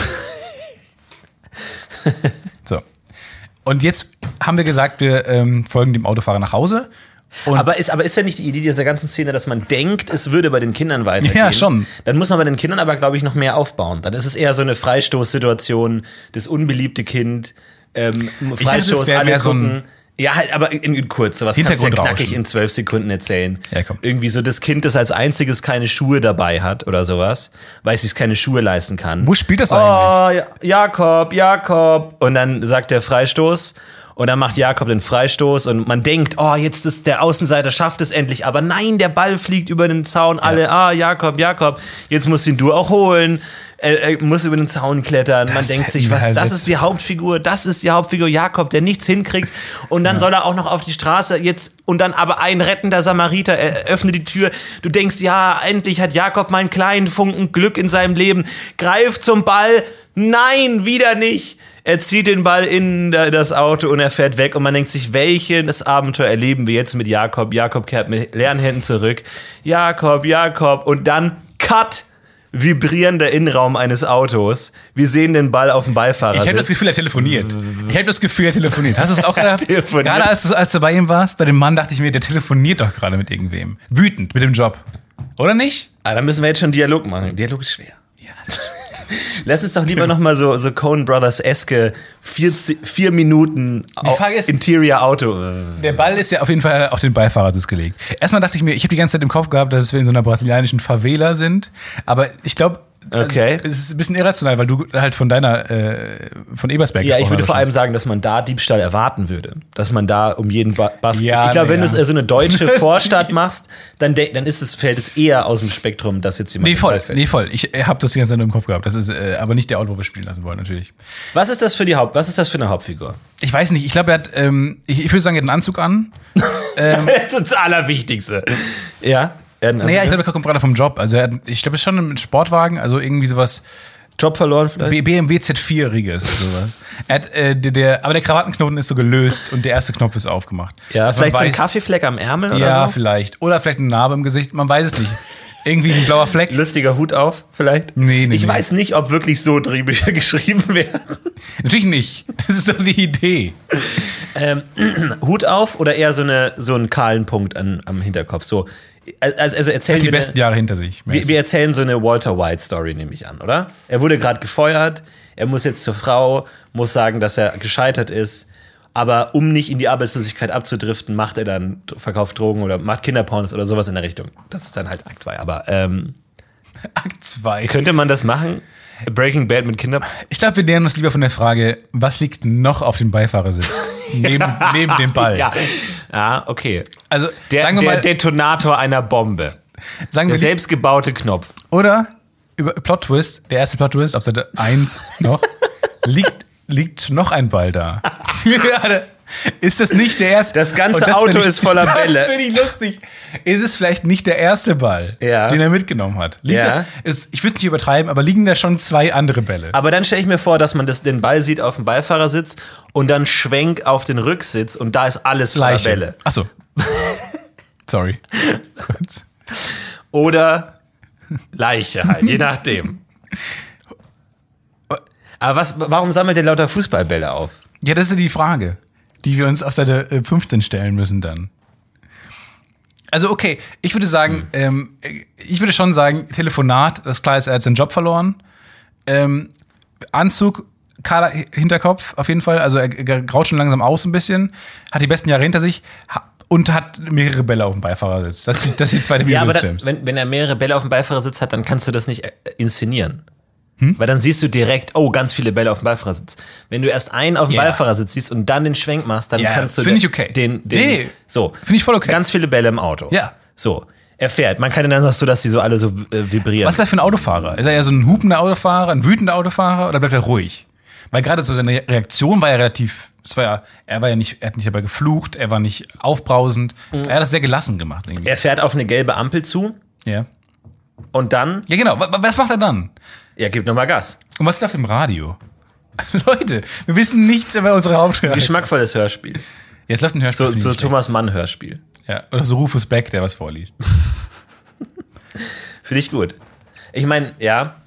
A: So. Und jetzt haben wir gesagt, wir ähm, folgen dem Autofahrer nach Hause. Und
B: Aber ist, aber ist ja nicht die Idee dieser ganzen Szene, dass man denkt, es würde bei den Kindern weitergehen?
A: Ja, schon.
B: Dann muss man bei den Kindern aber, glaube ich, noch mehr aufbauen. Dann ist es eher so eine Freistoßsituation, das unbeliebte Kind, ähm,
A: dachte,
B: Freistoß,
A: das wäre
B: alle
A: mehr so ein-
B: gucken. Ja, halt, aber in, in kurz, sowas kannst du ja
A: Hintergrundrauschen.
B: knackig in zwölf Sekunden erzählen.
A: Ja, komm.
B: Irgendwie so das Kind, das als einziges keine Schuhe dabei hat oder sowas, weil es sich keine Schuhe leisten kann.
A: Wo spielt das
B: Oh,
A: eigentlich?
B: Ja- Jakob, Jakob. Und dann sagt der Freistoß. Und dann macht Jakob den Freistoß und man denkt, oh, jetzt ist der Außenseiter, schafft es endlich. Aber nein, der Ball fliegt über den Zaun. Alle, ah, Jakob, Jakob, jetzt musst ihn du auch holen. Er, er muss über den Zaun klettern. Man
A: Das
B: denkt sich,
A: hätten wir
B: was,
A: halt
B: das
A: jetzt-
B: ist die Hauptfigur, das ist die Hauptfigur Jakob, der nichts hinkriegt. Und dann soll er auch noch auf die Straße jetzt, und dann aber ein rettender Samariter, er öffnet die Tür. Du denkst, ja, endlich hat Jakob mal einen kleinen Funken Glück in seinem Leben. Greift zum Ball. Nein, wieder nicht. Er zieht den Ball in das Auto und er fährt weg. Und man denkt sich, welches Abenteuer erleben wir jetzt mit Jakob? Jakob kehrt mit leeren Händen zurück. Jakob, Jakob. Und dann Cut. Vibrierender Innenraum eines Autos. Wir sehen den Ball auf dem Beifahrersitz.
A: Ich habe das Gefühl, er telefoniert. Ich habe das Gefühl, er telefoniert. Hast du es auch gerade? Gerade als du, als du bei ihm warst, bei dem Mann, dachte ich mir, der telefoniert doch gerade mit irgendwem. Wütend mit dem Job. Oder nicht?
B: Ah, da müssen wir jetzt schon Dialog machen. Dialog ist schwer.
A: Ja.
B: Lass uns doch lieber noch mal so, so Coen Brothers-eske vier, vier Minuten
A: ist,
B: Interior Auto.
A: Der Ball ist ja auf jeden Fall auf den Beifahrersitz gelegt. Erstmal dachte ich mir, ich habe die ganze Zeit im Kopf gehabt, dass wir in so einer brasilianischen Favela sind. Aber ich glaube,
B: okay.
A: Also, es ist ein bisschen irrational, weil du halt von deiner, äh, von Ebersberg
B: Ja, ich würde vor allem sagen, dass man da Diebstahl erwarten würde. Dass man da um jeden ba- Bass...
A: Ja,
B: ich glaube, wenn
A: ja.
B: du so eine deutsche Vorstadt machst, dann, de- dann ist es, fällt es eher aus dem Spektrum, dass jetzt jemand...
A: Nee, voll, nee, voll. Ich habe das die ganze Zeit nur im Kopf gehabt. Das ist äh, aber nicht der Ort, wo wir spielen lassen wollen, natürlich.
B: Was ist das für die Haupt... Was ist das für eine Hauptfigur?
A: Ich weiß nicht. Ich glaube, er hat, ähm, ich, ich würde sagen, er hat einen Anzug an.
B: ähm, das ist das Allerwichtigste. Ja?
A: Naja, ich glaube, er kommt gerade vom Job. Also, er hat, ich glaube, es ist schon ein Sportwagen, also irgendwie sowas.
B: Job verloren vielleicht?
A: B M W Z vier-Riges, sowas. Er hat, äh, der, der, aber der Krawattenknoten ist so gelöst und der erste Knopf ist aufgemacht.
B: Ja,
A: also
B: vielleicht
A: weiß,
B: so ein Kaffeefleck am Ärmel oder
A: ja,
B: so?
A: Ja, vielleicht. Oder vielleicht eine Narbe im Gesicht, man weiß es nicht. Irgendwie ein blauer Fleck.
B: Lustiger Hut auf, vielleicht?
A: Nee, nee,
B: Ich
A: nee.
B: weiß nicht, ob wirklich so Drehbücher geschrieben werden.
A: Natürlich nicht. Das ist doch die Idee.
B: Ähm, Hut auf oder eher so, eine, so einen kahlen Punkt an, am Hinterkopf? So, also, also erzählen
A: Hat die
B: wir
A: besten
B: eine,
A: Jahre hinter sich.
B: Wir, wir erzählen so eine Walter White-Story, nehme ich an, oder? Er wurde gerade gefeuert, er muss jetzt zur Frau, muss sagen, dass er gescheitert ist. Aber um nicht in die Arbeitslosigkeit abzudriften, macht er dann, verkauft Drogen oder macht Kinderpornos oder sowas in der Richtung. Das ist dann halt Akt zwei. Aber ähm,
A: Akt zwei.
B: Könnte man das machen? Breaking Bad mit Kinder?
A: Ich glaube, wir nähern uns lieber von der Frage, was liegt noch auf dem Beifahrersitz? neben, neben dem Ball.
B: Ja, ja okay.
A: Also,
B: der,
A: sagen wir
B: der
A: mal,
B: Detonator einer Bombe.
A: Sagen
B: der
A: wir
B: selbstgebaute Knopf.
A: Oder, über Plot-Twist, der erste Plot-Twist auf Seite eins noch, liegt, liegt noch ein Ball da. Ist das nicht der erste?
B: Das ganze
A: das
B: Auto
A: ich,
B: ist voller Bälle.
A: Das finde ich lustig. Ist es vielleicht nicht der erste Ball,
B: ja.
A: den er mitgenommen hat? Liegt
B: ja.
A: da, ist, ich würde es nicht übertreiben, aber liegen da schon zwei andere Bälle?
B: Aber dann stelle ich mir vor, dass man das, den Ball sieht auf dem Beifahrersitz und dann Schwenk auf den Rücksitz und da ist alles voller
A: Leiche.
B: Bälle.
A: Achso. Sorry. Kurz.
B: Oder Leiche halt, je nachdem. Aber was, warum sammelt der lauter Fußballbälle auf?
A: Ja, das ist die Frage, die wir uns auf Seite fünfzehn stellen müssen dann. Also okay, ich würde sagen, hm. ähm, ich würde schon sagen, Telefonat, das ist klar ist, er hat seinen Job verloren. Ähm, Anzug, kahler Hinterkopf auf jeden Fall, also er, er graut schon langsam aus ein bisschen, hat die besten Jahre hinter sich und hat mehrere Bälle auf dem Beifahrersitz. Das ist die, das ist die zweite
B: Ja,
A: Minute
B: aber
A: des
B: dann,
A: Films.
B: wenn, wenn er mehrere Bälle auf dem Beifahrersitz hat, dann kannst du das nicht inszenieren. Hm? Weil dann siehst du direkt, oh, ganz viele Bälle auf dem Beifahrersitz. Wenn du erst einen auf dem
A: Yeah.
B: Beifahrersitz siehst und dann den Schwenk machst, dann
A: Ja,
B: kannst du
A: find
B: den,
A: ich okay.
B: den, den
A: Nee,
B: so
A: find ich voll okay.
B: Ganz viele Bälle im Auto.
A: Ja.
B: So, er fährt. Man kann dann noch so, dass die so alle so äh, vibrieren.
A: Was ist er für ein Autofahrer? Ist er eher so ein hupender Autofahrer, ein wütender Autofahrer oder bleibt er ruhig? Weil gerade so seine Reaktion war ja relativ, es war ja, er war ja nicht, er hat nicht dabei geflucht, er war nicht aufbrausend, mhm. er hat das sehr gelassen gemacht irgendwie.
B: Er fährt auf eine gelbe Ampel zu.
A: Ja.
B: Und dann?
A: Ja, genau. Was macht er dann?
B: Er gibt nochmal Gas.
A: Und was läuft im Radio? Leute, wir wissen nichts über unsere Hauptreihe.
B: Geschmackvolles Hörspiel.
A: Ja, es läuft ein Hörspiel.
B: So, so Thomas Mann Hörspiel.
A: Ja, oder so Rufus Beck, der was vorliest.
B: Finde ich gut. Ich meine, ja.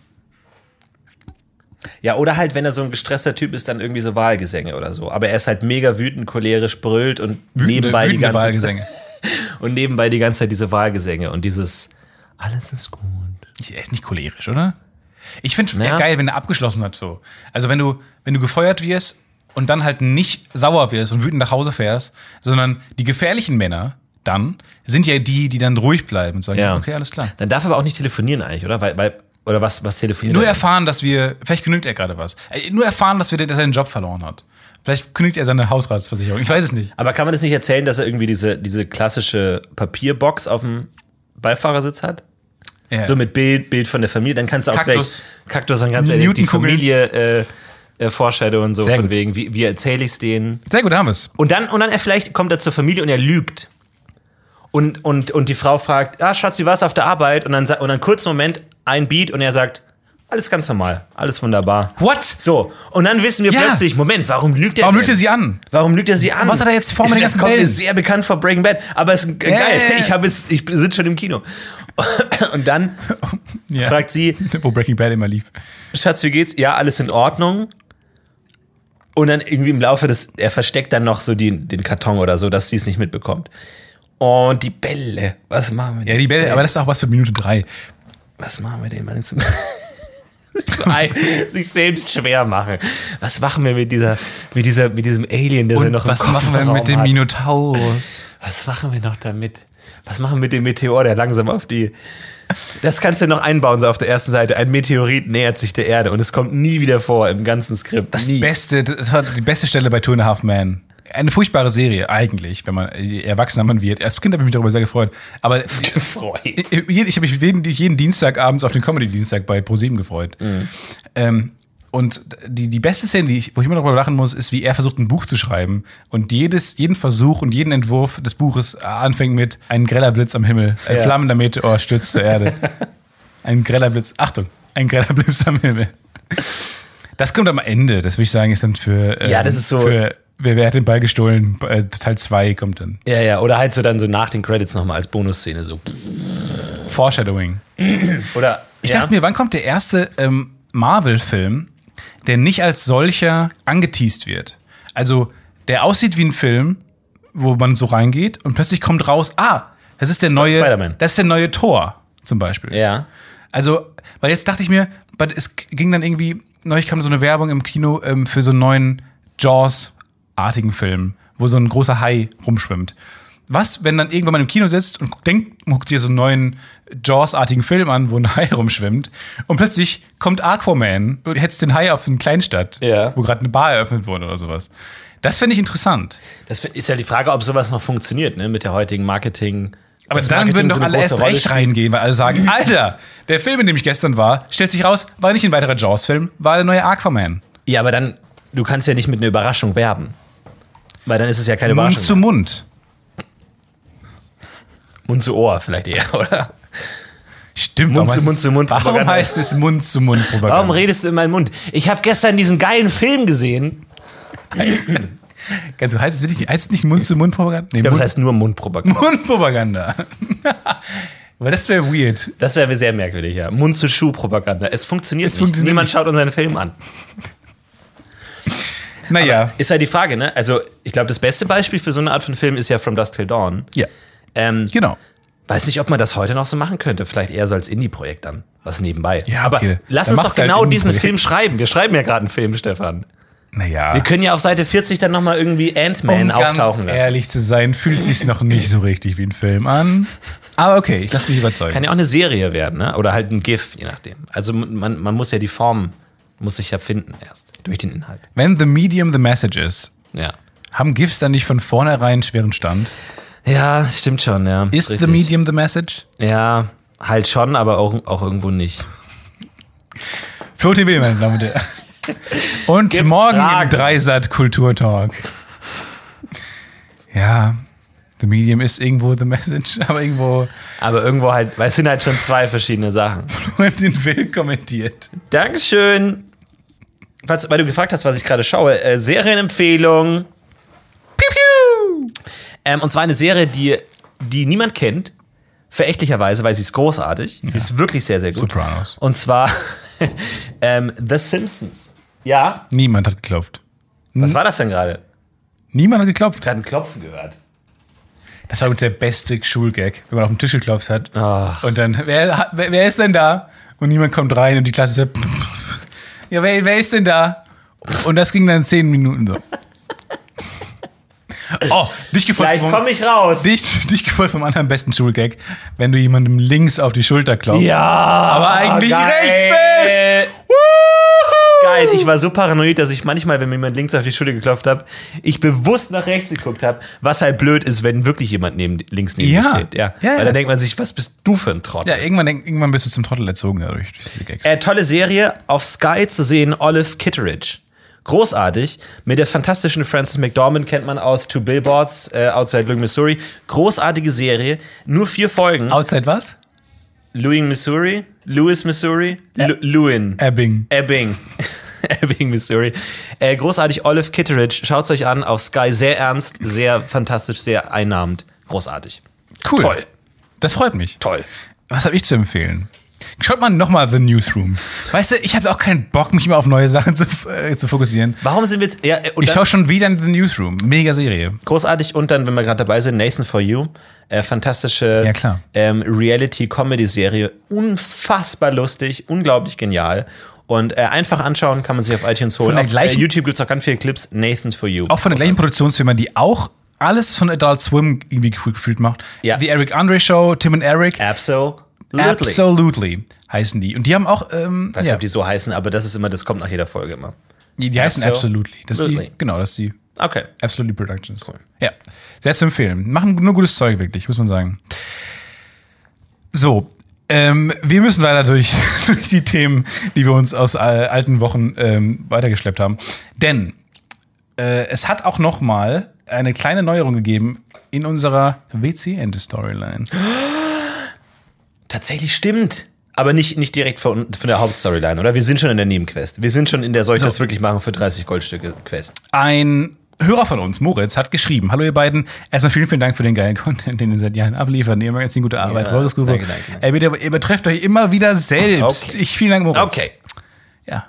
B: Ja, oder halt, wenn er so ein gestresster Typ ist, dann irgendwie so Wahlgesänge oder so. Aber er ist halt mega wütend, cholerisch, brüllt und
A: Wütende,
B: nebenbei
A: wütende
B: die ganze
A: Wahlgesänge.
B: Zeit und nebenbei die ganze Zeit diese Wahlgesänge und dieses alles ist gut.
A: Er ist nicht cholerisch, oder? Ich finde es
B: Ja.
A: geil, wenn er abgeschlossen hat so. Also wenn du, wenn du gefeuert wirst und dann halt nicht sauer wirst und wütend nach Hause fährst, sondern die gefährlichen Männer dann sind ja die, die dann ruhig bleiben und sagen,
B: Ja.
A: okay, alles klar.
B: Dann darf er aber auch nicht telefonieren eigentlich, oder? Weil, weil, oder was, was telefoniert
A: Nur
B: er?
A: erfahren, dass wir, vielleicht kündigt er gerade was. Äh, Nur erfahren, dass, wir, dass er den Job verloren hat. Vielleicht kündigt er seine Hausratsversicherung. Ich weiß es nicht.
B: Aber kann man das nicht erzählen, dass er irgendwie diese, diese klassische Papierbox auf dem Beifahrersitz hat?
A: Ja.
B: So mit Bild, Bild von der Familie. Dann kannst du auch
A: Kaktus.
B: gleich Kaktus, dann kannst du die
A: Newtonkugeln.
B: Familie äh, äh, Foreshadow und so
A: Sehr
B: von
A: gut.
B: wegen, wie, wie erzähle ich es denen?
A: Sehr gut, haben wir es.
B: Und dann, und dann er vielleicht kommt er zur Familie und er lügt. Und, und, und die Frau fragt, ah, Schatzi, was auf der Arbeit? Und dann, sa- und dann kurz einen Moment, ein Beat und er sagt, Alles ganz normal. Alles wunderbar.
A: What?
B: So, und dann wissen wir
A: Ja.
B: plötzlich, Moment, warum lügt er
A: Warum
B: denn?
A: lügt er sie an?
B: Warum lügt er sie an?
A: Was hat er jetzt vor mit den
B: Das
A: ganzen
B: kommt mir
A: Bällen?
B: sehr bekannt vor Breaking Bad, aber es ist geil.
A: Ja, ja, ja.
B: Ich habe jetzt, ich sitze schon im Kino. Und dann
A: Ja.
B: fragt sie,
A: Wo Breaking Bad immer lief.
B: Schatz, wie geht's? Ja, alles in Ordnung. Und dann irgendwie im Laufe des, er versteckt dann noch so die, den Karton oder so, dass sie es nicht mitbekommt. Und die Bälle, was machen wir
A: Ja, die Bälle, aber das ist auch was für Minute drei.
B: Was machen wir denn mal zum so ein, sich selbst schwer machen. Was machen wir mit dieser, mit dieser, mit diesem Alien, der sie
A: Und
B: noch im
A: was machen wir
B: Kofferraum
A: mit dem
B: hat?
A: Minotaurus?
B: Was machen wir noch damit? Was machen wir mit dem Meteor, der langsam auf die. Das kannst du noch einbauen, so auf der ersten Seite. Ein Meteorit nähert sich der Erde und es kommt nie wieder vor im ganzen Skript.
A: Das
B: nie.
A: Beste, das war die beste Stelle bei Two and a Half Men. Eine furchtbare Serie, eigentlich, wenn man erwachsener Mann wird. Als Kind habe ich mich darüber sehr gefreut. Aber
B: gefreut.
A: ich, ich habe mich jeden, jeden Dienstag abends auf den Comedy-Dienstag bei ProSieben gefreut. Mhm. Ähm, und die, die beste Szene, die ich, wo ich immer darüber lachen muss, ist, wie er versucht, ein Buch zu schreiben. Und jedes, jeden Versuch und jeden Entwurf des Buches anfängt mit ein greller Blitz am Himmel, ein
B: Ja.
A: flammender Meteor stürzt zur Erde. Ein greller Blitz, Achtung, ein greller Blitz am Himmel. Das kommt am Ende, das würde ich sagen, ist dann für, ähm,
B: Ja, das ist so-
A: für wer, wer hat den Ball gestohlen, äh, Teil zwei kommt dann.
B: Ja, ja, oder halt so dann so nach den Credits nochmal als Bonusszene so.
A: Foreshadowing.
B: Oder.
A: Ich
B: ja?
A: dachte mir, wann kommt der erste ähm, Marvel-Film, der nicht als solcher angeteased wird? Also, der aussieht wie ein Film, wo man so reingeht und plötzlich kommt raus, ah, das ist der neue,
B: Spider-Man.
A: das ist der neue Thor, zum Beispiel.
B: Ja.
A: Also, weil jetzt dachte ich mir, weil es ging dann irgendwie, neulich kam so eine Werbung im Kino ähm, für so einen neuen Jaws-artigen Film, wo so ein großer Hai rumschwimmt. Was, wenn dann irgendwann man im Kino sitzt und denkt, guckt sich so einen neuen Jaws-artigen Film an, wo ein Hai rumschwimmt und plötzlich kommt Aquaman und hetzt den Hai auf eine Kleinstadt,
B: Ja.
A: wo gerade eine Bar eröffnet wurde oder sowas. Das fände ich interessant.
B: Das ist ja die Frage, ob sowas noch funktioniert, ne, mit der heutigen Marketing.
A: Aber
B: das
A: dann
B: Marketing
A: würden
B: so
A: doch
B: eine
A: alle
B: große
A: erst
B: Rolle
A: recht
B: spielt.
A: reingehen, weil alle sagen, Alter, der Film, in dem ich gestern war, stellt sich raus, war nicht ein weiterer Jaws-Film, war der neue Aquaman.
B: Ja, aber dann, du kannst ja nicht mit einer Überraschung werben. Weil dann ist es ja keine
A: Mund
B: Überraschung.
A: zu Mund.
B: Mund zu Ohr vielleicht eher, oder?
A: Stimmt.
B: Mund
A: warum
B: zu
A: heißt
B: Mund
A: es-
B: zu Mund
A: Warum
B: Propaganda.
A: heißt es Mund zu Mund Propaganda?
B: Warum redest du in meinen Mund? Ich habe gestern diesen geilen Film gesehen.
A: Ganz so heißt es wirklich nicht, heißt es nicht Mund zu Mund Propaganda? Nee,
B: Ich glaube,
A: Mund,
B: das heißt nur Mundpropaganda.
A: Mundpropaganda. Weil das wäre weird.
B: Das wäre sehr merkwürdig, ja. Mund zu Schuh-Propaganda. Es funktioniert
A: Es
B: nicht.
A: funktioniert
B: Niemand
A: nicht.
B: schaut unseren Film an.
A: Naja.
B: Ist halt die Frage, ne? Also, ich glaube, das beste Beispiel für so eine Art von Film ist ja From Dusk Till Dawn.
A: Ja.
B: Ähm,
A: Genau.
B: Weiß nicht, ob man das heute noch so machen könnte. Vielleicht eher so als Indie-Projekt dann. Was nebenbei.
A: Ja,
B: Aber
A: okay.
B: lass
A: Dann
B: uns doch
A: macht's halt
B: genau diesen
A: Indie-Projekt.
B: Film schreiben. Wir schreiben ja gerade einen Film, Stefan.
A: Naja.
B: Wir können ja auf Seite vierzig dann nochmal irgendwie Ant-Man
A: um ganz
B: auftauchen lassen.
A: ehrlich zu sein, fühlt sich noch nicht so richtig wie ein Film an. Aber okay, ich lasse mich überzeugen.
B: Kann ja auch eine Serie werden, ne? Oder halt ein GIF, je nachdem. Also man, man muss ja die Form, muss sich ja finden erst. Durch den Inhalt.
A: Wenn the medium the message is,
B: Ja.
A: haben GIFs dann nicht von vornherein einen schweren Stand?
B: Ja, stimmt schon, ja.
A: Ist
B: Richtig.
A: the medium the message?
B: Ja, halt schon, aber auch, auch irgendwo nicht.
A: Flo T V, meine Damen und Herren. Und
B: Gibt's
A: morgen
B: Fragen?
A: im Dreisat Kulturtalk. Ja, the medium ist irgendwo the message, aber irgendwo
B: Aber irgendwo halt, weil es sind halt schon zwei verschiedene Sachen.
A: nur den Film kommentiert.
B: Dankeschön. Falls, weil du gefragt hast, was ich gerade schaue. Äh, Serienempfehlung.
A: Piu, piu.
B: Ähm, und zwar eine Serie, die, die niemand kennt. Verächtlicherweise, weil sie ist großartig. Sie ist wirklich sehr, sehr gut.
A: Sopranos.
B: Und zwar ähm, The Simpsons. Ja,
A: Niemand hat geklopft.
B: was war das denn gerade?
A: Niemand hat geklopft.
B: Gerade ein Klopfen gehört.
A: Das war übrigens der beste Schulgag, wenn man auf den Tisch geklopft hat.
B: Ah.
A: Und dann, wer, hat- wer, wer ist denn da? Und niemand kommt rein und die Klasse sagt, ja, wer, wer ist denn da? Und das ging dann zehn Minuten so. Oh, dich gefolgt
B: Gleich
A: vom,
B: komme ich raus.
A: dich, dich gefolgt vom anderen besten Schulgag, wenn du jemandem links auf die Schulter klopfst.
B: Ja,
A: aber eigentlich
B: geil.
A: rechts bist.
B: Geil, ich war so paranoid, dass ich manchmal, wenn mir jemand links auf die Schulter geklopft hat, ich bewusst nach rechts geguckt habe, was halt blöd ist, wenn wirklich jemand neben, links neben
A: Ja.
B: dir steht. Ja.
A: Ja,
B: Weil
A: ja.
B: dann denkt man sich, was bist du für ein Trottel?
A: Ja, irgendwann, denk- irgendwann bist du zum Trottel erzogen dadurch, durch diese Gags.
B: Äh, tolle Serie, auf Sky zu sehen, Olive Kitteridge. Großartig, mit der fantastischen Frances McDormand kennt man aus Two Billboards, äh, Outside Louis, Missouri. Großartige Serie, nur vier Folgen.
A: Outside was?
B: Louis, Missouri. Louis, Missouri. Lu- Lewin.
A: Ebbing.
B: Ebbing. Ebbing, Missouri. Äh, großartig, Olive Kitteridge. Schaut's euch an auf Sky. Sehr ernst, sehr fantastisch, sehr einnahmend. Großartig.
A: Cool.
B: Toll.
A: Das freut mich.
B: Toll.
A: Was habe ich zu empfehlen? Schaut mal nochmal The Newsroom. Weißt du, ich habe auch keinen Bock, mich immer auf neue Sachen zu, äh, zu fokussieren.
B: Warum sind wir jetzt. Ja, und
A: Ich
B: dann-
A: schaue schon wieder in The Newsroom. Mega Serie.
B: Großartig. Und dann, wenn wir gerade dabei sind, Nathan for You. Äh, fantastische
A: Ja, klar.
B: ähm, Reality-Comedy-Serie. Unfassbar lustig, unglaublich genial. Und äh, einfach anschauen, kann man sich auf iTunes holen.
A: Von der
B: Auf
A: gleichen-
B: äh, YouTube gibt es auch ganz viele Clips. Nathan for You.
A: Auch von der gleichen Produktionsfirma, die auch alles von Adult Swim irgendwie gefühlt macht.
B: Ja.
A: The Eric Andre Show, Tim and Eric.
B: Absolutely.
A: Absolutely heißen die. Und die haben auch, ähm,
B: Ich weiß nicht,
A: ja,
B: ob die so heißen, aber das ist immer, das kommt nach jeder Folge immer.
A: die, die heißen
B: Absolutely.
A: Absolutely. Das ist die, genau, das ist die
B: Okay.
A: Absolutely Productions.
B: Cool.
A: Ja, sehr zu empfehlen. Machen nur gutes Zeug, wirklich, muss man sagen. So, ähm, wir müssen leider durch, durch die Themen, die wir uns aus äh, alten Wochen ähm, weitergeschleppt haben. Denn äh, es hat auch noch mal eine kleine Neuerung gegeben in unserer W C-Ende-Storyline.
B: Tatsächlich stimmt. Aber nicht, nicht direkt von, von der Hauptstoryline, oder? Wir sind schon in der Nebenquest. Wir sind schon in der Soll ich das wirklich machen für dreißig Goldstücke Quest.
A: Ein Hörer von uns, Moritz, hat geschrieben: Hallo ihr beiden, erstmal vielen, vielen Dank für den geilen Content, den ihr seit Jahren abliefert. Ihr Magazin, gute Arbeit.
B: Ja,
A: Boris Gruber.
B: danke, danke, danke.
A: Ey, bitte, ihr betrefft euch immer wieder selbst.
B: Okay.
A: Ich, vielen Dank, Moritz.
B: Okay.
A: Ja.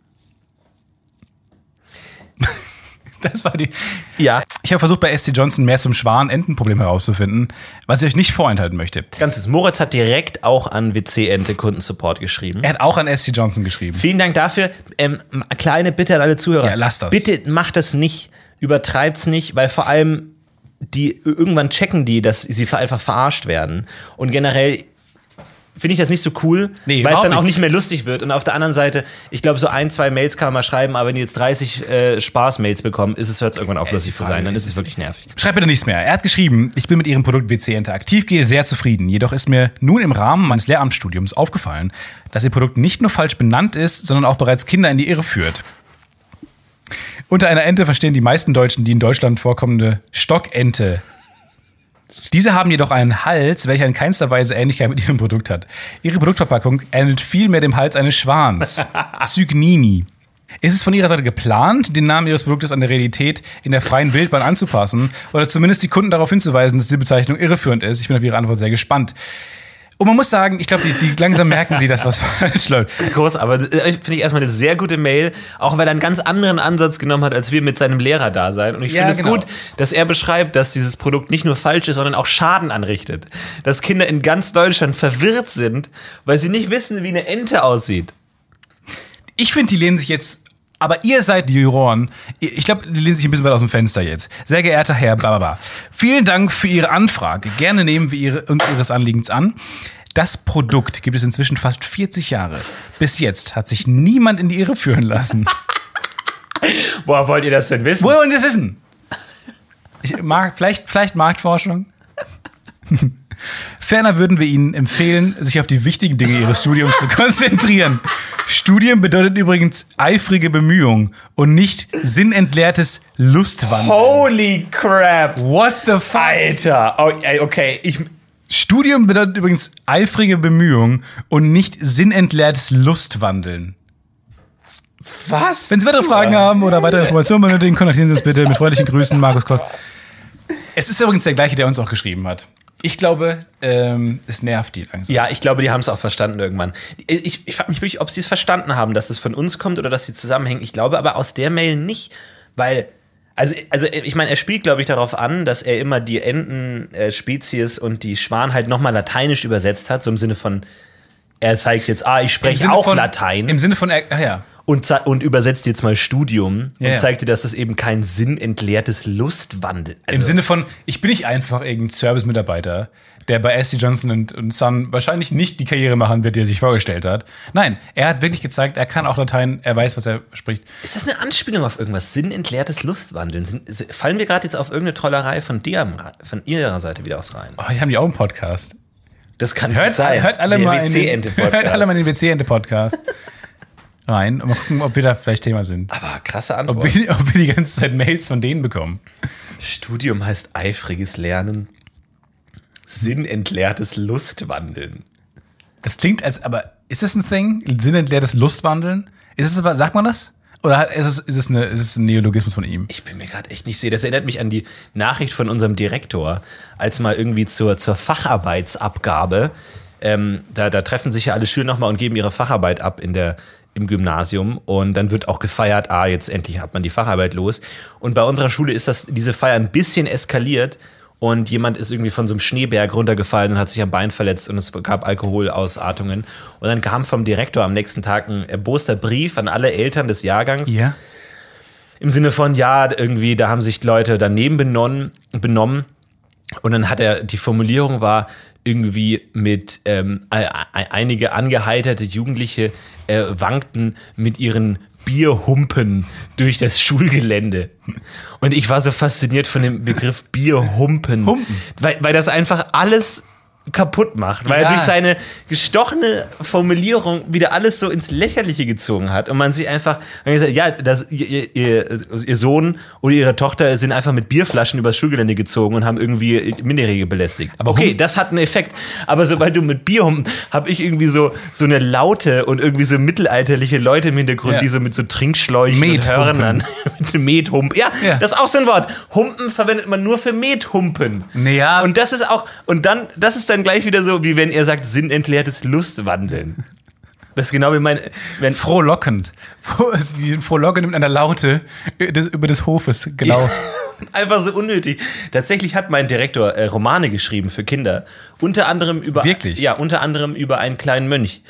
A: Das war die.
B: Ja.
A: Ich habe versucht, bei S C Johnson mehr zum Schwan-Enten-Problem herauszufinden, was ich euch nicht vorenthalten möchte.
B: Ganzes. Moritz hat direkt auch an W C-Ente Kundensupport geschrieben.
A: Er hat auch an S C Johnson geschrieben.
B: Vielen Dank dafür. Ähm, kleine Bitte an alle Zuhörer.
A: Ja, lasst das.
B: Bitte macht das nicht. Übertreibt's nicht, weil vor allem die irgendwann checken die, dass sie einfach verarscht werden. Und generell finde ich das nicht so cool,
A: Nee,
B: weil es
A: überhaupt
B: dann auch
A: nicht.
B: nicht mehr lustig wird. Und auf der anderen Seite, ich glaube, so ein, zwei Mails kann man mal schreiben, aber wenn die jetzt dreißig äh, Spaß-Mails bekommen, ist es hört irgendwann auf, lustig zu sein. Dann ist es wirklich nervig.
A: Schreibt bitte nichts mehr. Er hat geschrieben: Ich bin mit Ihrem Produkt W C Interaktivgel sehr zufrieden. Jedoch ist mir nun im Rahmen meines Lehramtsstudiums aufgefallen, dass Ihr Produkt nicht nur falsch benannt ist, sondern auch bereits Kinder in die Irre führt. Unter einer Ente verstehen die meisten Deutschen die in Deutschland vorkommende Stockente. Diese haben jedoch einen Hals, welcher in keinster Weise Ähnlichkeit mit ihrem Produkt hat. Ihre Produktverpackung ähnelt vielmehr dem Hals eines Schwans. Cygnini. Ist es von Ihrer Seite geplant, den Namen Ihres Produktes an der Realität in der freien Wildbahn anzupassen oder zumindest die Kunden darauf hinzuweisen, dass die Bezeichnung irreführend ist? Ich bin auf Ihre Antwort sehr gespannt. Und man muss sagen, ich glaube, die, die langsam merken sie, dass was falsch läuft.
B: Groß, aber äh, finde ich erstmal eine sehr gute Mail, auch weil er einen ganz anderen Ansatz genommen hat, als wir mit seinem Lehrerdasein. Und ich
A: Ja,
B: finde es
A: genau.
B: gut, dass er beschreibt, dass dieses Produkt nicht nur falsch ist, sondern auch Schaden anrichtet. Dass Kinder in ganz Deutschland verwirrt sind, weil sie nicht wissen, wie eine Ente aussieht.
A: Ich finde, die lehnen sich jetzt. Aber ihr seid die Juroren. Ich glaube, die lehnen sich ein bisschen weit aus dem Fenster jetzt. Sehr geehrter Herr Bababa, vielen Dank für Ihre Anfrage. Gerne nehmen wir Ihre, uns Ihres Anliegens an. Das Produkt gibt es inzwischen fast vierzig Jahre. Bis jetzt hat sich niemand in die Irre führen lassen.
B: Woher wollt ihr das denn wissen?
A: Woher wollen Sie das wissen? Ich mag, vielleicht, vielleicht Marktforschung? Ferner würden wir Ihnen empfehlen, sich auf die wichtigen Dinge Ihres Studiums zu konzentrieren. Studium bedeutet übrigens eifrige Bemühung und nicht sinnentleertes Lustwandeln.
B: Holy crap!
A: What the fuck?
B: Alter! Oh, ey, okay, ich.
A: Studium bedeutet übrigens eifrige Bemühung und nicht sinnentleertes Lustwandeln.
B: Was?
A: Wenn Sie weitere Fragen haben oder weitere Informationen benötigen, kontaktieren Sie uns bitte. Mit freundlichen Grüßen, Markus Koch. Es ist übrigens der gleiche, der uns auch geschrieben hat. Ich glaube, ähm, es nervt die langsam.
B: Ja, ich glaube, die haben es auch verstanden irgendwann. Ich, ich frage mich wirklich, ob sie es verstanden haben, dass es von uns kommt oder dass sie zusammenhängen. Ich glaube aber aus der Mail nicht, weil, also, also ich meine, er spielt, glaube ich, darauf an, dass er immer die Entenspezies und die Schwan halt nochmal lateinisch übersetzt hat, so im Sinne von, er zeigt jetzt, ah, ich
A: Im
B: spreche
A: Sinne
B: auch
A: von,
B: Latein.
A: Im Sinne von, äh, ach ja.
B: Und, ze- und übersetzt jetzt mal Studium
A: Ja,
B: und
A: ja.
B: zeigt dir, dass das eben kein sinnentleertes Lustwandel ist.
A: Im Sinne von, ich bin nicht einfach irgendein Service-Mitarbeiter, der bei S C Johnson und, und Son wahrscheinlich nicht die Karriere machen wird, die er sich vorgestellt hat. Nein, er hat wirklich gezeigt, er kann auch Latein, er weiß, was er spricht.
B: Ist das eine Anspielung auf irgendwas? Sinnentleertes Lustwandeln? Sind, fallen wir gerade jetzt auf irgendeine Trollerei von dir, am Ra- von ihrer Seite wieder aus rein?
A: Oh, ich habe die auch einen Podcast.
B: Das kann
A: Hört,
B: sein.
A: hört, alle,
B: Der
A: mal in den,
B: W C-Ente-Podcast.
A: hört alle mal in den W C-Ente-Podcast rein und mal gucken, ob wir da vielleicht Thema sind.
B: Aber krasse
A: Ob
B: Antwort.
A: wir, ob wir die ganze Zeit Mails von denen bekommen.
B: Studium heißt eifriges Lernen. Sinnentleertes Lustwandeln.
A: Das klingt als, aber ist es ein Thing? Sinnentleertes Lustwandeln? Ist es, sagt man das? Oder ist es, ist es, eine, ist es ein Neologismus von ihm?
B: Ich bin mir gerade echt nicht sicher. Das erinnert mich an die Nachricht von unserem Direktor, als mal irgendwie zur, zur Facharbeitsabgabe, ähm, da, da treffen sich ja alle Schüler nochmal und geben ihre Facharbeit ab in der, im Gymnasium. Und dann wird auch gefeiert, ah, jetzt endlich hat man die Facharbeit los. Und bei unserer Schule ist das, diese Feier ein bisschen eskaliert. Und jemand ist irgendwie von so einem Schneeberg runtergefallen und hat sich am Bein verletzt und es gab Alkoholausartungen. Und dann kam vom Direktor am nächsten Tag ein erboster Brief an alle Eltern des Jahrgangs.
A: Ja.
B: Im Sinne von, ja, irgendwie, da haben sich Leute daneben benommen. benommen. Und dann hat er, die Formulierung war irgendwie mit, ähm, einige angeheiterte Jugendliche äh, wankten mit ihren Bierhumpen durch das Schulgelände. Und ich war so fasziniert von dem Begriff Bierhumpen.
A: Humpen. Weil,
B: weil das einfach alles kaputt macht, weil
A: ja.
B: er durch seine gestochene Formulierung wieder alles so ins Lächerliche gezogen hat und man sich einfach, gesagt, ja, das, ihr, ihr, ihr Sohn oder ihre Tochter sind einfach mit Bierflaschen übers Schulgelände gezogen und haben irgendwie Minderjährige belästigt. Aber okay, das hat einen Effekt, aber sobald du mit Bierhumpen, habe ich irgendwie so, so eine laute und irgendwie so mittelalterliche Leute im Hintergrund, ja. die so mit so Trinkschläuchen und Hörnern, mit Methumpen, ja, ja, das ist auch so ein Wort. Humpen verwendet man nur für Methumpen.
A: Ja.
B: Und das ist auch, und dann, das ist dann gleich wieder so, wie wenn er sagt, sinnentleertes Lustwandeln. Das ist genau wie mein... Wenn
A: Frohlockend. Also die Frohlockend mit einer Laute des, über des Hofes, genau.
B: Einfach so unnötig. Tatsächlich hat mein Direktor äh, Romane geschrieben für Kinder. Unter anderem über...
A: Wirklich?
B: Ja, unter anderem über einen kleinen Mönch.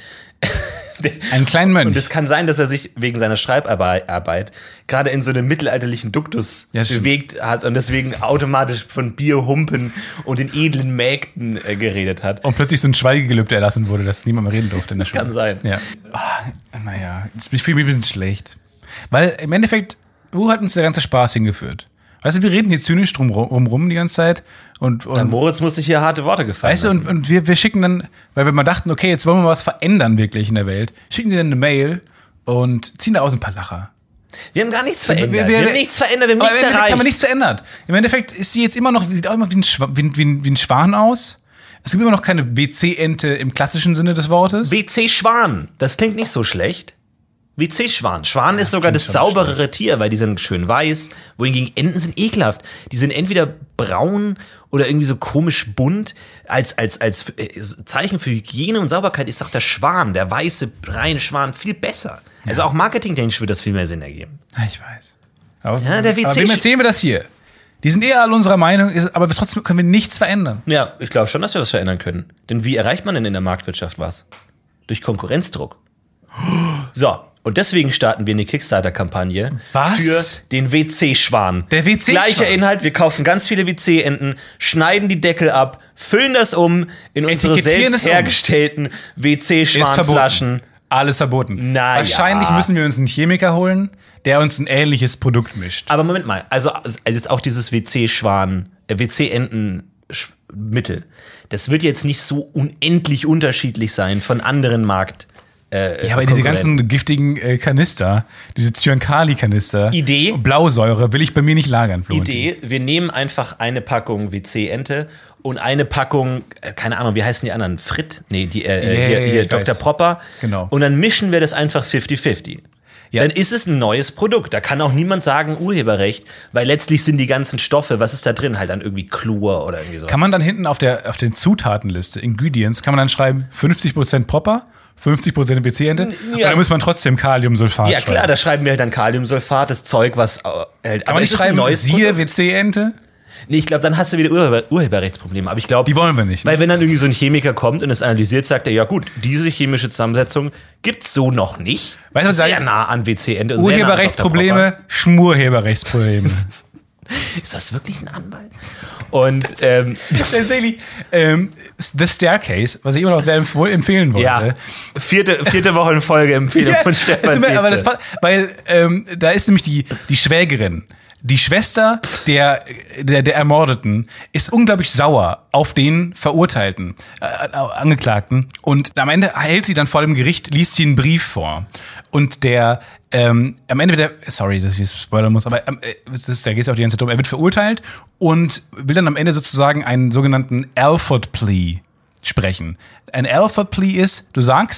A: Einen kleinen Mönch.
B: Und es kann sein, dass er sich wegen seiner Schreibarbeit gerade in so einem mittelalterlichen Duktus ja, bewegt hat und deswegen automatisch von Bierhumpen und den edlen Mägden äh, geredet hat.
A: Und plötzlich so ein Schweigegelübde erlassen wurde, dass niemand mehr reden durfte in der
B: das
A: Schule.
B: Kann sein.
A: Ja. Oh, naja, jetzt fühle ich mich ein bisschen schlecht. Weil im Endeffekt, wo hat uns der ganze Spaß hingeführt? Weißt du, wir reden hier zynisch drum rum die ganze Zeit. Und, und
B: ja, Moritz musste hier harte Worte gefallen
A: Weißt du, und, und wir, wir schicken dann, weil wir mal dachten, okay, jetzt wollen wir mal was verändern wirklich in der Welt, schicken die dann eine Mail und ziehen da aus ein paar Lacher.
B: Wir haben gar nichts verändert.
A: Wir, wir,
B: wir haben nichts verändert, wir haben nichts erreicht.
A: Wir haben nichts verändert. Im Endeffekt ist sie jetzt immer noch, sieht auch immer wie ein, Schwa, wie, wie, wie ein Schwan aus. Es gibt immer noch keine W C-Ente im klassischen Sinne des Wortes.
B: W C-Schwan, das klingt nicht so schlecht. W C-Schwan. Schwan das ist sogar das sauberere schlecht. Tier, weil die sind schön weiß. Wohingegen Enten sind ekelhaft. Die sind entweder braun oder irgendwie so komisch bunt. Als, als, als Zeichen für Hygiene und Sauberkeit ist doch der Schwan, der weiße, reine Schwan, viel besser. Ja. Also auch marketingtechnisch wird das viel mehr Sinn ergeben.
A: Ich weiß. Aber,
B: ja, der W C
A: aber wem erzählen wir das hier? Die sind eher alle unserer Meinung, aber trotzdem können wir nichts verändern.
B: Ja, ich glaube schon, dass wir was verändern können. Denn wie erreicht man denn in der Marktwirtschaft was? Durch Konkurrenzdruck. So. Und deswegen starten wir eine Kickstarter-Kampagne
A: Was?
B: für den W C-Schwan.
A: Der W C-Schwan?
B: Gleicher Inhalt, wir kaufen ganz viele W C-Enten, schneiden die Deckel ab, füllen das um in unsere selbst hergestellten um. W C-Schwan-Flaschen.
A: Alles verboten.
B: Na
A: Wahrscheinlich
B: ja.
A: müssen wir uns einen Chemiker holen, der uns ein ähnliches Produkt mischt.
B: Aber Moment mal, also, also jetzt auch dieses W C-Schwan, äh, W C-Enten-Mittel, das wird jetzt nicht so unendlich unterschiedlich sein von anderen Markt. Äh,
A: ja, aber diese ganzen giftigen äh, Kanister, diese Zyankali-Kanister,
B: Idee,
A: Blausäure, will ich bei mir nicht lagern, Florentin.
B: Idee, wir nehmen einfach eine Packung W C-Ente und eine Packung, äh, keine Ahnung, wie heißen die anderen? Fritt? Nee, die, äh,
A: yeah,
B: hier, hier Doktor
A: weiß.
B: Propper.
A: Genau.
B: Und dann mischen wir das einfach fünfzig fünfzig. Ja. Dann ist es ein neues Produkt. Da kann auch niemand sagen Urheberrecht, weil letztlich sind die ganzen Stoffe, was ist da drin? Halt dann irgendwie Chlor oder irgendwie so.
A: Kann man dann hinten auf der auf den Zutatenliste, Ingredients, kann man dann schreiben fünfzig Prozent Propper, fünfzig Prozent W C-Ente?
B: Ja.
A: Oder muss man trotzdem Kaliumsulfat
B: ja,
A: schreiben?
B: Ja klar, da schreiben wir halt dann Kaliumsulfat, das Zeug, was hält.
A: Kann man nicht schreiben, siehe W C-Ente?
B: Nee, ich glaube, dann hast du wieder Urheber Urheberrechtsprobleme. Aber ich glaube,
A: die wollen wir nicht. Ne?
B: Weil wenn dann irgendwie so ein Chemiker kommt und es analysiert, sagt er, ja gut, diese chemische Zusammensetzung gibt's so noch nicht.
A: Weißt du,
B: sehr nah an W C-Ente.
A: Urheberrechtsprobleme, Schmurheberrechtsprobleme.
B: Ist das wirklich ein Anwalt? Und ähm,
A: tatsächlich, ähm, The Staircase, was ich immer noch sehr empf- empfehlen wollte.
B: Ja, vierte, vierte Woche in Folge Empfehlung
A: ja,
B: von Stefan
A: das, aber das, weil ähm, da ist nämlich die, die Schwägerin. Die Schwester der, der, der Ermordeten ist unglaublich sauer auf den Verurteilten, äh, Angeklagten. Und am Ende hält sie dann vor dem Gericht, liest sie einen Brief vor. Und der, ähm, am Ende wird er, sorry, dass ich jetzt spoilern muss, aber ähm, das, da geht es auch die ganze Zeit um, er wird verurteilt und will dann am Ende sozusagen einen sogenannten Alford Plea sprechen. Ein Alford Plea ist, du sagst,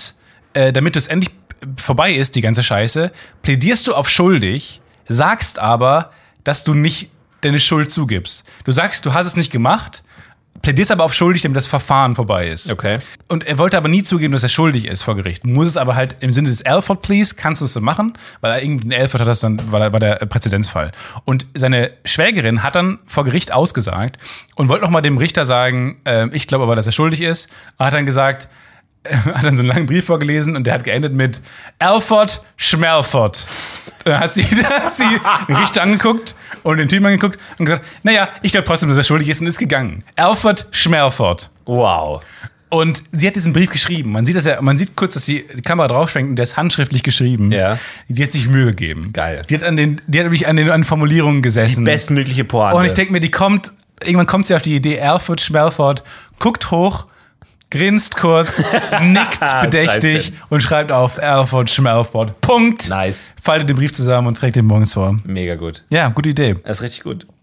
A: äh, damit es endlich vorbei ist, die ganze Scheiße, plädierst du auf schuldig, sagst aber, dass du nicht deine Schuld zugibst. Du sagst, du hast es nicht gemacht, plädierst aber auf schuldig, damit das Verfahren vorbei ist.
B: Okay.
A: Und er wollte aber nie zugeben, dass er schuldig ist vor Gericht. Muss es aber halt im Sinne des Alford Pleas, kannst du es so machen, weil er irgendwie in Alford hat das dann, war, war der Präzedenzfall. Und seine Schwägerin hat dann vor Gericht ausgesagt und wollte noch mal dem Richter sagen, äh, ich glaube aber, dass er schuldig ist. Er hat dann gesagt, äh, hat dann so einen langen Brief vorgelesen und der hat geendet mit Alford Schmelford. Dann hat sie, dann hat sie den Richter angeguckt und den Typen angeguckt und gesagt, naja, ich glaube trotzdem, dass er schuldig ist und ist gegangen. Alford Schmelford.
B: Wow.
A: Und sie hat diesen Brief geschrieben. Man sieht das ja, man sieht kurz, dass die, die Kamera draufschwenkt und der ist handschriftlich geschrieben.
B: Ja.
A: Die hat sich Mühe gegeben.
B: Geil.
A: Die hat an den, die hat nämlich an den an Formulierungen gesessen.
B: Die bestmögliche Pointe.
A: Und ich denke mir, die kommt, irgendwann kommt sie auf die Idee, Alford Schmelford, guckt hoch, grinst kurz, nickt bedächtig und schreibt auf Alford Schmelford. Punkt.
B: Nice.
A: Faltet den Brief zusammen und trägt den morgens vor.
B: Mega gut.
A: Ja, gute Idee.
B: Das ist richtig gut.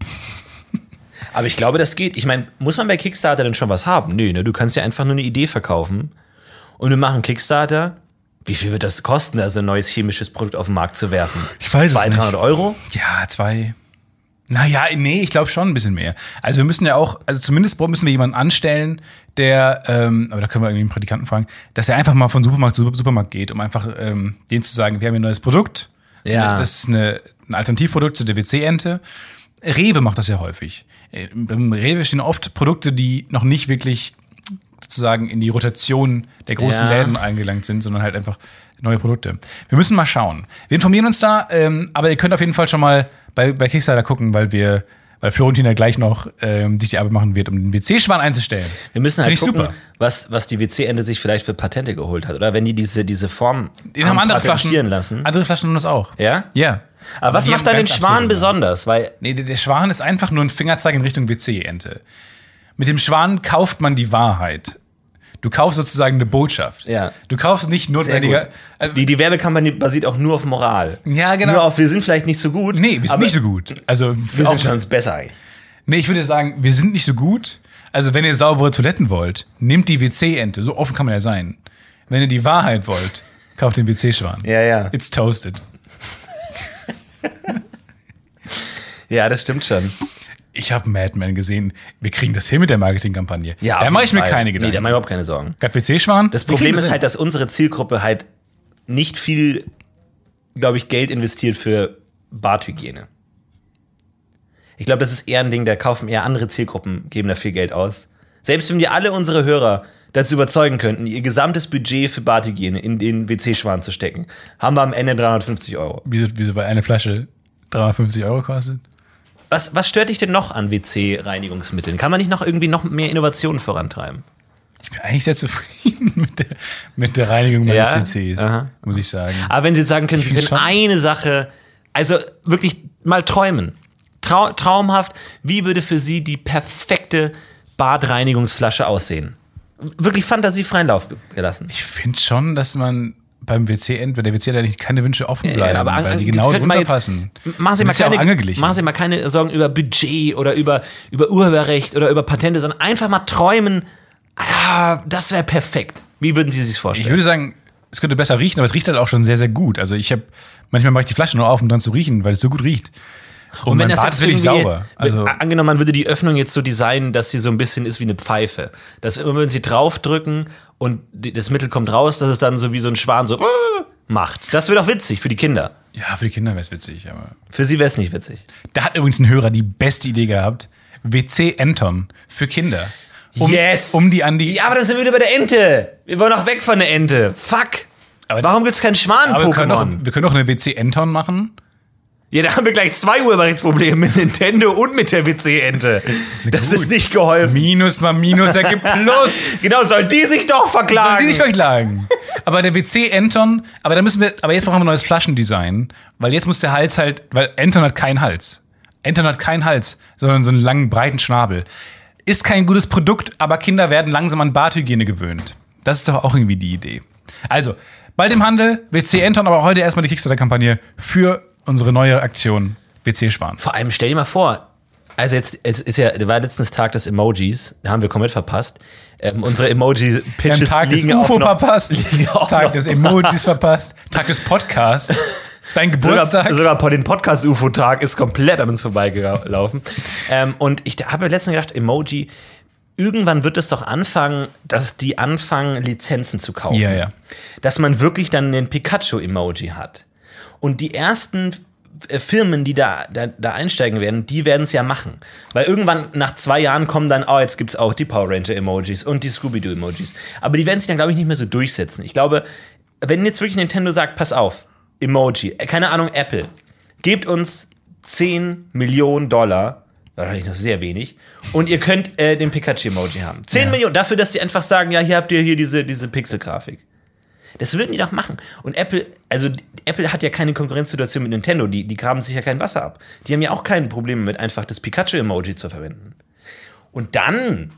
B: Aber ich glaube, das geht. Ich meine, muss man bei Kickstarter denn schon was haben? Nö, ne? Du kannst ja einfach nur eine Idee verkaufen. Und wir machen Kickstarter. Wie viel wird das kosten, also ein neues chemisches Produkt auf den Markt zu werfen?
A: Ich weiß
B: zweihundert,
A: es nicht.
B: dreihundert Euro?
A: Ja, zwei. Naja, nee, ich glaube schon ein bisschen mehr. Also wir müssen ja auch, also zumindest müssen wir jemanden anstellen, der, ähm, aber da können wir irgendwie einen Praktikanten fragen, dass er einfach mal von Supermarkt zu Supermarkt geht, um einfach ähm, denen zu sagen, wir haben hier ein neues Produkt.
B: Ja.
A: Das ist eine, ein Alternativprodukt zu der W C-Ente. Rewe macht das ja häufig. Beim Rewe stehen oft Produkte, die noch nicht wirklich sozusagen in die Rotation der großen
B: Ja.
A: Läden eingelangt sind, sondern halt einfach neue Produkte. Wir müssen mal schauen. Wir informieren uns da, ähm, aber ihr könnt auf jeden Fall schon mal bei, bei Kickstarter gucken, weil wir, weil Florentin ja gleich noch ähm, sich die Arbeit machen wird, um den W C-Schwan einzustellen.
B: Wir müssen halt
A: Find ich
B: gucken,
A: super.
B: was, was die W C-Ente sich vielleicht für Patente geholt hat. Oder wenn die diese, diese Form
A: Den haben andere
B: patentieren
A: Flaschen.
B: lassen.
A: Andere Flaschen haben das auch.
B: Ja?
A: Ja.
B: Aber was
A: die
B: macht
A: haben
B: dann den
A: ganz
B: Schwan
A: absurde
B: besonders? Weil
A: Nee, der, der Schwan ist einfach nur ein Fingerzeig in Richtung W C-Ente. Mit dem Schwan kauft man die Wahrheit. Du kaufst sozusagen eine Botschaft.
B: Ja.
A: Du kaufst nicht
B: Sehr
A: notwendiger.
B: gut.
A: Äh,
B: Die, die Werbekampagne basiert auch nur auf Moral.
A: Ja, genau.
B: Nur auf, wir sind vielleicht nicht so gut.
A: nee, wir sind
B: aber
A: nicht so gut. Also
B: Wir
A: auch-
B: sind schon besser eigentlich.
A: Nee, ich würde sagen, wir sind nicht so gut. Also, wenn ihr saubere Toiletten wollt, nehmt die W C-Ente. So offen kann man ja sein. Wenn ihr die Wahrheit wollt, kauft den W C-Schwan.
B: Ja, ja.
A: It's toasted.
B: Ja, das stimmt schon.
A: Ich habe Mad Men gesehen. Wir kriegen das hin mit der Marketingkampagne.
B: Ja,
A: da
B: auf
A: mache
B: jeden
A: ich mir
B: Fall.
A: keine
B: Nee,
A: Gedanken.
B: da mache ich überhaupt keine Sorgen.
A: Gott, W C-Schwan?
B: Das Problem ist halt, dass unsere Zielgruppe halt nicht viel, glaube ich, Geld investiert für Badhygiene. Ich glaube, das ist eher ein Ding, da kaufen eher andere Zielgruppen, geben da viel Geld aus. Selbst wenn wir alle unsere Hörer dazu überzeugen könnten, ihr gesamtes Budget für Badhygiene in den W C-Schwan zu stecken, haben wir am Ende dreihundertfünfzig Euro.
A: Wieso, wieso weil eine Flasche dreihundertfünfzig Euro kostet?
B: Was, was stört dich denn noch an W C-Reinigungsmitteln? Kann man nicht noch irgendwie noch mehr Innovationen vorantreiben?
A: Ich bin eigentlich sehr zufrieden mit der, mit der Reinigung meines
B: Ja?
A: W Cs,
B: Aha.
A: muss ich sagen.
B: Aber wenn Sie jetzt sagen können, Sie
A: Ich
B: können
A: find schon-
B: eine Sache, also wirklich mal träumen. Trau traumhaft, wie würde für Sie die perfekte Badreinigungsflasche aussehen? Wirklich fantasiefreien Lauf gelassen.
A: Ich finde schon, dass man beim W C-End, bei der W C da nicht keine Wünsche offen bleiben,
B: aber an-
A: weil die
B: jetzt
A: genau
B: könnten wir
A: drunter
B: jetzt-
A: passen.
B: Machen Sie,
A: Das
B: mal
A: ist ja auch
B: keine,
A: angeglichen.
B: machen Sie mal keine Sorgen über Budget oder über, über Urheberrecht oder über Patente, sondern einfach mal träumen, ah, das wäre perfekt. Wie würden Sie sich
A: Ich
B: vorstellen?
A: würde sagen, es könnte besser riechen, aber es riecht halt auch schon sehr, sehr gut. Also ich habe, manchmal mache ich die Flasche nur auf, um dran zu riechen, weil es so gut riecht. Und, mein Bad ist wirklich
B: irgendwie-
A: sauber. Also,
B: wenn- angenommen, man würde die Öffnung jetzt so designen, dass sie so ein bisschen ist wie eine Pfeife. Dass immer, wenn sie draufdrücken und die, das Mittel kommt raus, dass es dann so wie so ein Schwan so macht. Das wäre doch witzig für die Kinder.
A: ja, für die Kinder wäre es witzig, aber.
B: Für sie wäre es nicht witzig.
A: Da hat übrigens ein Hörer die beste Idee gehabt. W C-Enton für Kinder. Um,
B: yes!
A: Um die an die.
B: Ja, aber dann sind wir wieder bei der Ente. Wir wollen auch weg von der Ente. Fuck.
A: Aber-
B: Warum gibt's keinen
A: aber wir können, doch,
B: Schwan-Pokémon?
A: wir können doch eine W C-Enton machen.
B: Ja, da haben wir gleich zwei Urheberrechtsprobleme mit Nintendo und mit der W C-Ente. Das ist nicht geholfen.
A: Minus mal Minus ergibt Plus.
B: Genau, sollen die sich doch
A: Sollen
B: verklagen?
A: die sich verklagen? Aber der W C-Enton, aber da müssen wir, aber jetzt brauchen wir ein neues Flaschendesign, weil jetzt muss der Hals halt, weil Enton hat keinen Hals. Enton hat keinen Hals, sondern so einen langen, breiten Schnabel. Ist kein gutes Produkt, aber Kinder werden langsam an Badhygiene gewöhnt. Das ist doch auch irgendwie die Idee. Also, bald im Handel, W C-Enton, aber heute erstmal die Kickstarter-Kampagne für unsere neue Aktion W C-Schwan.
B: Vor allem stell dir mal vor, Also jetzt, es ist ja, war letztens Tag des Emojis, da haben wir komplett verpasst. Ähm, unsere Emoji-Pitches
A: Tag des
B: liegen
A: U F O
B: auch noch,
A: verpasst,
B: liegen auch
A: Tag
B: noch.
A: des Emojis verpasst, Tag des Podcasts, dein Geburtstag.
B: Sogar, sogar vor den Podcast-U F O-Tag ist komplett an uns vorbeigelaufen. ähm, und ich habe mir letztens gedacht, Emoji, irgendwann wird es doch anfangen, dass die anfangen, Lizenzen zu kaufen.
A: Ja, ja.
B: Dass man wirklich dann den Pikachu-Emoji hat. Und die ersten äh, Firmen, die da, da, da einsteigen werden, die werden es ja machen. Weil irgendwann nach zwei Jahren kommen dann, oh, jetzt gibt es auch die Power Ranger-Emojis und die Scooby-Doo-Emojis. Aber die werden sich dann, glaube ich, nicht mehr so durchsetzen. Ich glaube, wenn jetzt wirklich Nintendo sagt, pass auf, Emoji, äh, keine Ahnung, Apple, gebt uns zehn Millionen Dollar, wahrscheinlich noch sehr wenig, und ihr könnt äh, den Pikachu-Emoji haben. zehn
A: Ja.
B: Millionen, dafür, dass sie einfach sagen, ja, hier habt ihr hier diese, diese Pixel-Grafik. Das würden die doch machen. Und Apple, also Apple hat ja keine Konkurrenzsituation mit Nintendo, die, die graben sich ja kein Wasser ab. Die haben ja auch kein Problem mit, einfach das Pikachu-Emoji zu verwenden. Und dann,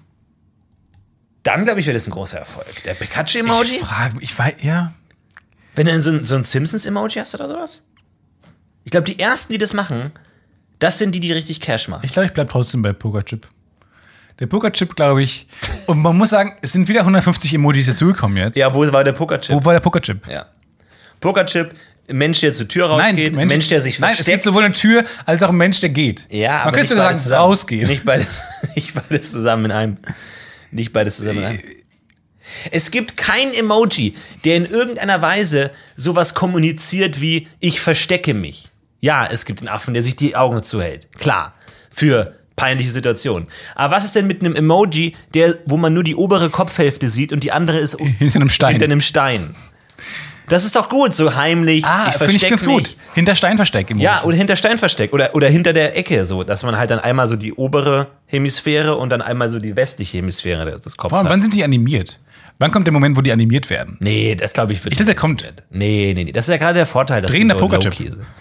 B: dann glaube ich, wäre das ein großer Erfolg. Der Pikachu-Emoji?
A: Ich frage mich, ich weiß, ja.
B: Wenn du so ein, so ein Simpsons-Emoji hast oder sowas? Ich glaube, die ersten, die das machen, das sind die, die richtig Cash machen.
A: Ich glaube, ich bleibe trotzdem bei Pokerchip. Der Pokerchip, glaube ich. Und man muss sagen, es sind wieder hundertfünfzig Emojis dazugekommen jetzt.
B: Ja, wo war der Pokerchip?
A: Wo war der Pokerchip?
B: Ja. Pokerchip, Mensch, der zur Tür rausgeht, Mensch, Mensch, der sich
A: nein,
B: versteckt.
A: es gibt sowohl eine Tür als auch einen Mensch, der geht.
B: Ja,
A: man
B: aber
A: könnte
B: nicht
A: sogar
B: beides
A: sagen,
B: zusammen.
A: rausgeht.
B: Nicht beides, nicht beides zusammen in einem. Nicht beides zusammen in einem. Es gibt kein Emoji, der in irgendeiner Weise sowas kommuniziert wie ich verstecke mich. Ja, es gibt den Affen, der sich die Augen zuhält. Klar, für peinliche Situationen. Aber was ist denn mit einem Emoji, der, wo man nur die obere Kopfhälfte sieht und die andere ist
A: Hinter einem Stein.
B: Hinter einem Stein. Das ist doch gut, so heimlich,
A: Ah,
B: ich
A: finde ich
B: verstecke
A: ganz
B: mich.
A: gut. Hinter Steinversteck. Emoji.
B: Ja, oder hinter Steinversteck oder, oder hinter der Ecke, so, dass man halt dann einmal so die obere Hemisphäre und dann einmal so die westliche Hemisphäre des, des Kopfes
A: Wann,
B: hat.
A: wann sind die animiert? Wann kommt der Moment, wo die animiert werden?
B: Nee, das glaube ich wird.
A: Ich glaube, der kommt.
B: Nee, nee, nee. Das ist ja gerade der Vorteil, dass
A: Drehender
B: die so
A: Pokerchip.
B: low-key sind.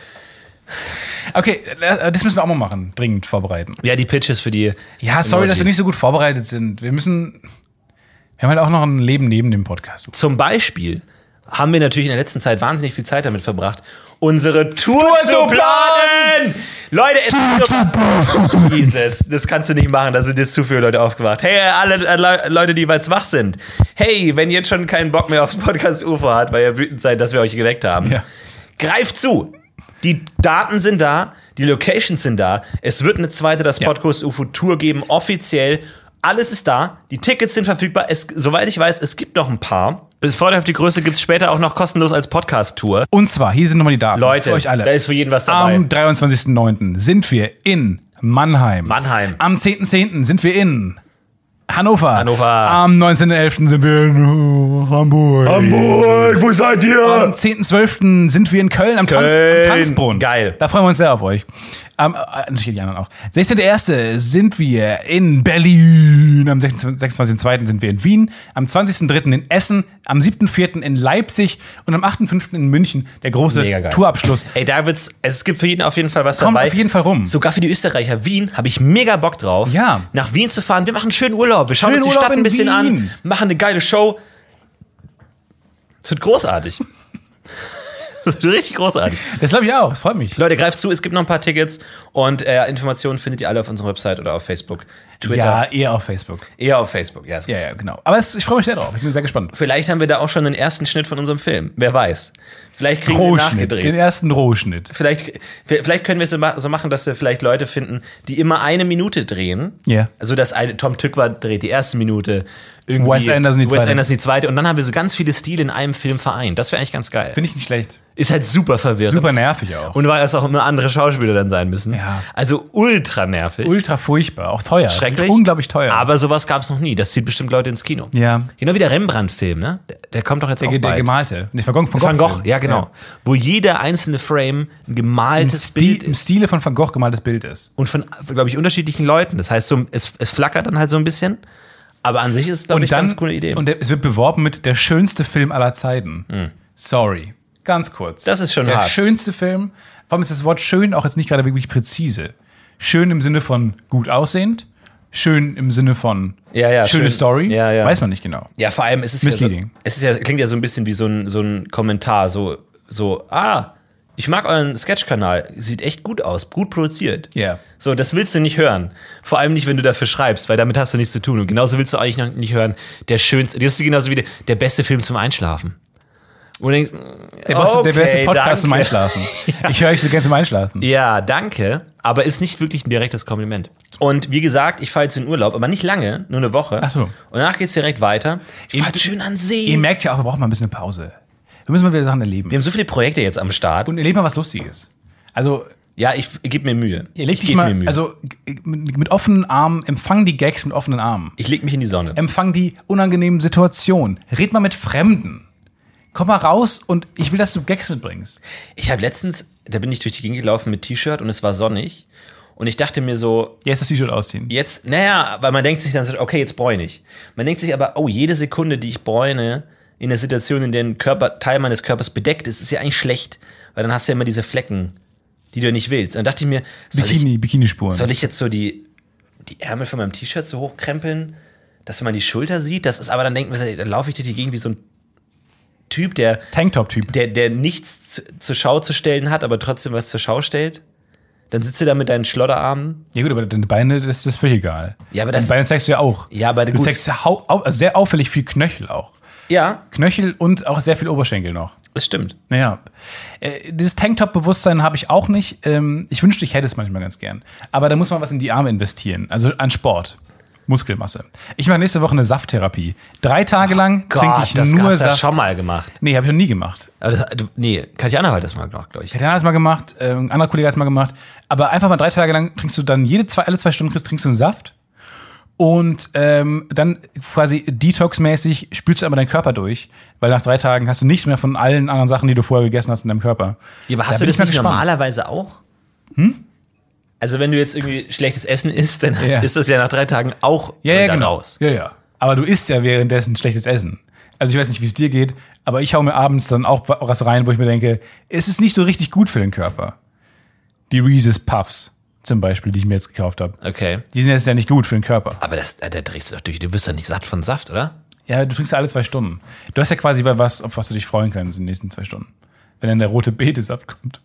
A: Okay, das müssen wir auch mal machen. Dringend vorbereiten.
B: Ja, die Pitches für die.
A: Ja, sorry,
B: Emojis.
A: dass wir nicht so gut vorbereitet sind. Wir müssen. Wir haben halt auch noch ein Leben neben dem Podcast.
B: Zum Beispiel haben wir natürlich in der letzten Zeit wahnsinnig viel Zeit damit verbracht, unsere Tour,
A: Tour
B: zu
A: zu
B: planen! Leute, es ist so Jesus, das kannst du nicht machen, da sind jetzt zu viele Leute aufgewacht. Hey, alle äh, Le- Leute, die jetzt wach sind. Hey, wenn ihr jetzt schon keinen Bock mehr aufs Podcast-U F O habt, weil ihr wütend seid, dass wir euch geweckt haben,
A: Ja.
B: greift zu! Die Daten sind da, die Locations sind da. Es wird eine zweite das
A: Ja.
B: Podcast-U F O-Tour geben, offiziell. Alles ist da, die Tickets sind verfügbar. Es, soweit ich weiß, es gibt noch ein paar. Bis vorne auf die Größe gibt es später auch noch kostenlos als Podcast-Tour.
A: Und zwar, hier sind nochmal die Daten.
B: Leute,
A: für euch alle.
B: da ist für jeden was dabei.
A: Am dreiundzwanzigsten neunten sind wir in Mannheim.
B: Mannheim.
A: Am zehnten zehnten sind wir in Hannover.
B: Hannover.
A: Am neunzehnten elften sind wir in uh, Hamburg.
B: Hamburg, wo seid ihr?
A: Am zehnten zwölften sind wir in Köln am, Tanz,
B: Köln.
A: am Tanzbrunnen.
B: Geil.
A: Da freuen wir uns sehr auf euch. Am, äh, natürlich die anderen auch. sechzehnten ersten sind wir in Berlin. Am sechsundzwanzigsten zweiten sind wir in Wien. Am zwanzigsten dritten in Essen. Am siebten vierten in Leipzig. Und am achten fünften in München. Der große
B: Mega geil.
A: Tourabschluss.
B: Ey, da wird's, es gibt für jeden auf jeden Fall was
A: Kommt
B: dabei.
A: auf jeden Fall rum.
B: Sogar für die Österreicher. Wien habe ich mega Bock drauf.
A: Ja.
B: Nach Wien zu fahren. Wir machen einen schönen Urlaub. Wir schauen
A: Schönen
B: uns die
A: Urlaub
B: Stadt ein
A: in
B: bisschen an.
A: Wien.
B: Machen eine geile Show. Es wird großartig. Das wird richtig großartig.
A: Das glaube ich auch. Das freut mich.
B: Leute, greift zu, es gibt noch ein paar Tickets und äh, Informationen findet ihr alle auf unserer Website oder auf Facebook, Twitter.
A: Ja, eher auf Facebook.
B: Eher auf Facebook, ja.
A: Ja, ja, genau. Aber es, ich freue mich sehr drauf. Ich bin sehr gespannt.
B: Vielleicht haben wir da auch schon den ersten Schnitt von unserem Film. Wer weiß. Vielleicht kriegen wir
A: Rohschnitt.
B: nachgedreht.
A: Den ersten Rohschnitt.
B: Vielleicht, vielleicht können wir es so ma- so machen, dass wir vielleicht Leute finden, die immer eine Minute drehen.
A: Ja.
B: Also, dass eine, Tom Tykwer dreht die erste Minute. Irgendwie
A: Wes Anderson die
B: Wes
A: zweite.
B: Anderson die zweite. Und dann haben wir so ganz viele Stile in einem Film vereint. Das wäre eigentlich ganz geil.
A: Finde ich nicht schlecht.
B: Ist halt super verwirrend.
A: Super nervig auch.
B: Und weil es auch immer andere Schauspieler dann sein müssen.
A: Ja.
B: Also ultra nervig.
A: Ultra furchtbar. Auch teuer.
B: Schrecklich.
A: Unglaublich teuer.
B: Aber sowas gab es noch nie. Das zieht bestimmt Leute ins Kino.
A: Ja.
B: Genau wie der Rembrandt-Film, ne? Der, der kommt doch jetzt
A: der,
B: auch
A: der
B: bald.
A: gemalte. Nee, Van Gogh. Van Gogh,
B: Van Gogh,
A: Film.
B: ja genau. Wo jeder einzelne Frame ein
A: Im,
B: gemaltes
A: Stil,
B: Bild
A: Im
B: ist.
A: Stile von Van Gogh gemaltes Bild ist.
B: Und von, glaube ich, unterschiedlichen Leuten. Das heißt, so, es, es flackert dann halt so ein bisschen. Aber an sich ist es, glaube ich, eine ganz coole Idee.
A: Und der, es wird beworben mit der schönste Film aller Zeiten. Sorry. Ganz kurz.
B: Das ist schon
A: der
B: hart.
A: Der schönste Film. Warum ist das Wort schön auch jetzt nicht gerade wirklich präzise? Schön im Sinne von gut aussehend. Schön im Sinne von
B: Ja, ja,
A: schöne
B: schön.
A: Story.
B: Ja, ja.
A: Weiß man nicht genau.
B: Ja, vor allem, es ist ja, so,
A: Misleading.
B: es ist ja, klingt ja so ein bisschen wie so ein, so ein Kommentar. So, so, ah, Ich mag euren Sketch-Kanal. Sieht echt gut aus, gut produziert.
A: Ja. Yeah.
B: So, das willst du nicht hören. Vor allem nicht, wenn du dafür schreibst, weil damit hast du nichts zu tun. Und genauso willst du eigentlich noch nicht hören, der schönste, das ist genauso wie der, der beste Film zum Einschlafen. Und denk,
A: der, okay, der beste Podcast
B: danke.
A: zum Einschlafen. Ja. Ich höre euch so gerne zum Einschlafen.
B: Ja, danke. Aber ist nicht wirklich ein direktes Kompliment. Und wie gesagt, ich fahre jetzt in Urlaub, aber nicht lange, nur eine Woche.
A: Ach so.
B: Und danach geht's direkt weiter. Ich fahre schön an See.
A: Ihr merkt ja auch, wir brauchen mal ein bisschen eine Pause. Wir müssen mal wieder Sachen erleben.
B: Wir haben so viele Projekte jetzt am Start.
A: Und erleben mal was Lustiges. Also,
B: ja, ich, ich gebe mir Mühe.
A: Ihr legt
B: ich
A: dich mal,
B: mir Mühe.
A: Also mit, mit offenen Armen, empfang die Gags mit offenen Armen.
B: Ich leg mich in die Sonne.
A: Empfang die unangenehmen Situationen. Red mal mit Fremden. Komm mal raus und ich will, dass du Gags mitbringst.
B: Ich habe letztens, da bin ich durch die Gegend gelaufen mit T-Shirt und es war sonnig. Und ich dachte mir so...
A: Jetzt das T-Shirt ausziehen.
B: Jetzt, naja, weil man denkt sich dann so, okay, jetzt bräune ich. Man denkt sich aber, oh, jede Sekunde, die ich bräune, in der Situation, in der ein Körper, Teil meines Körpers bedeckt ist, ist ja eigentlich schlecht. Weil dann hast du ja immer diese Flecken, die du nicht willst. Und dann dachte ich mir, soll
A: Bikini,
B: ich,
A: Bikinispuren.
B: Soll ich jetzt so die, die Ärmel von meinem T-Shirt so hochkrempeln, dass man die Schulter sieht? Das ist aber, dann denken wir, dann laufe ich durch die Gegend wie so ein Typ, der
A: Tanktop-Typ.
B: Der, der nichts zu, zur Schau zu stellen hat, aber trotzdem was zur Schau stellt. Dann sitzt du da mit deinen Schlotterarmen.
A: Ja gut, aber deine Beine, das, das ist völlig egal.
B: Ja, aber das,
A: deine Beine zeigst du ja auch.
B: Ja, aber
A: du
B: gut.
A: zeigst hau, also sehr auffällig viel Knöchel auch.
B: Ja.
A: Knöchel und auch sehr viel Oberschenkel noch.
B: Das stimmt.
A: Naja, äh, dieses Tanktop-Bewusstsein habe ich auch nicht. Ähm, ich wünschte, ich hätte es manchmal ganz gern. Aber da muss man was in die Arme investieren. Also an Sport. Muskelmasse. Ich mache nächste Woche eine Safttherapie. Drei Tage
B: oh
A: lang
B: Gott,
A: trinke ich
B: das
A: nur
B: hast du
A: Saft.
B: schon mal gemacht.
A: Nee, habe ich noch nie gemacht.
B: Aber das, du, nee, Katjana hat das mal gemacht, glaube ich.
A: Katjana hat das mal gemacht, äh, ein anderer Kollege hat es mal gemacht. Aber einfach mal drei Tage lang trinkst du dann jede zwei, alle zwei Stunden kriegst, trinkst du einen Saft. Und ähm, dann quasi detox-mäßig spülst du aber deinen Körper durch. Weil nach drei Tagen hast du nichts mehr von allen anderen Sachen, die du vorher gegessen hast in deinem Körper.
B: Ja, aber hast
A: da
B: du das nicht
A: gespannt.
B: normalerweise auch? Hm? Also wenn du jetzt irgendwie schlechtes Essen isst, dann
A: ja.
B: ist das ja nach drei Tagen auch
A: ja, ja, genau.
B: raus.
A: Ja, ja. Aber du isst ja währenddessen schlechtes Essen. Also ich weiß nicht, wie es dir geht, aber ich hau mir abends dann auch was rein, wo ich mir denke, es ist nicht so richtig gut für den Körper. Die Reese's Puffs zum Beispiel, die ich mir jetzt gekauft habe.
B: Okay.
A: Die sind jetzt ja nicht gut für den Körper.
B: Aber das, da drehst du doch durch. Du wirst doch nicht satt von Saft, oder?
A: Ja, du trinkst ja alle zwei Stunden. Du hast ja quasi was, auf was du dich freuen kannst in den nächsten zwei Stunden. Wenn dann der rote Betesaft kommt.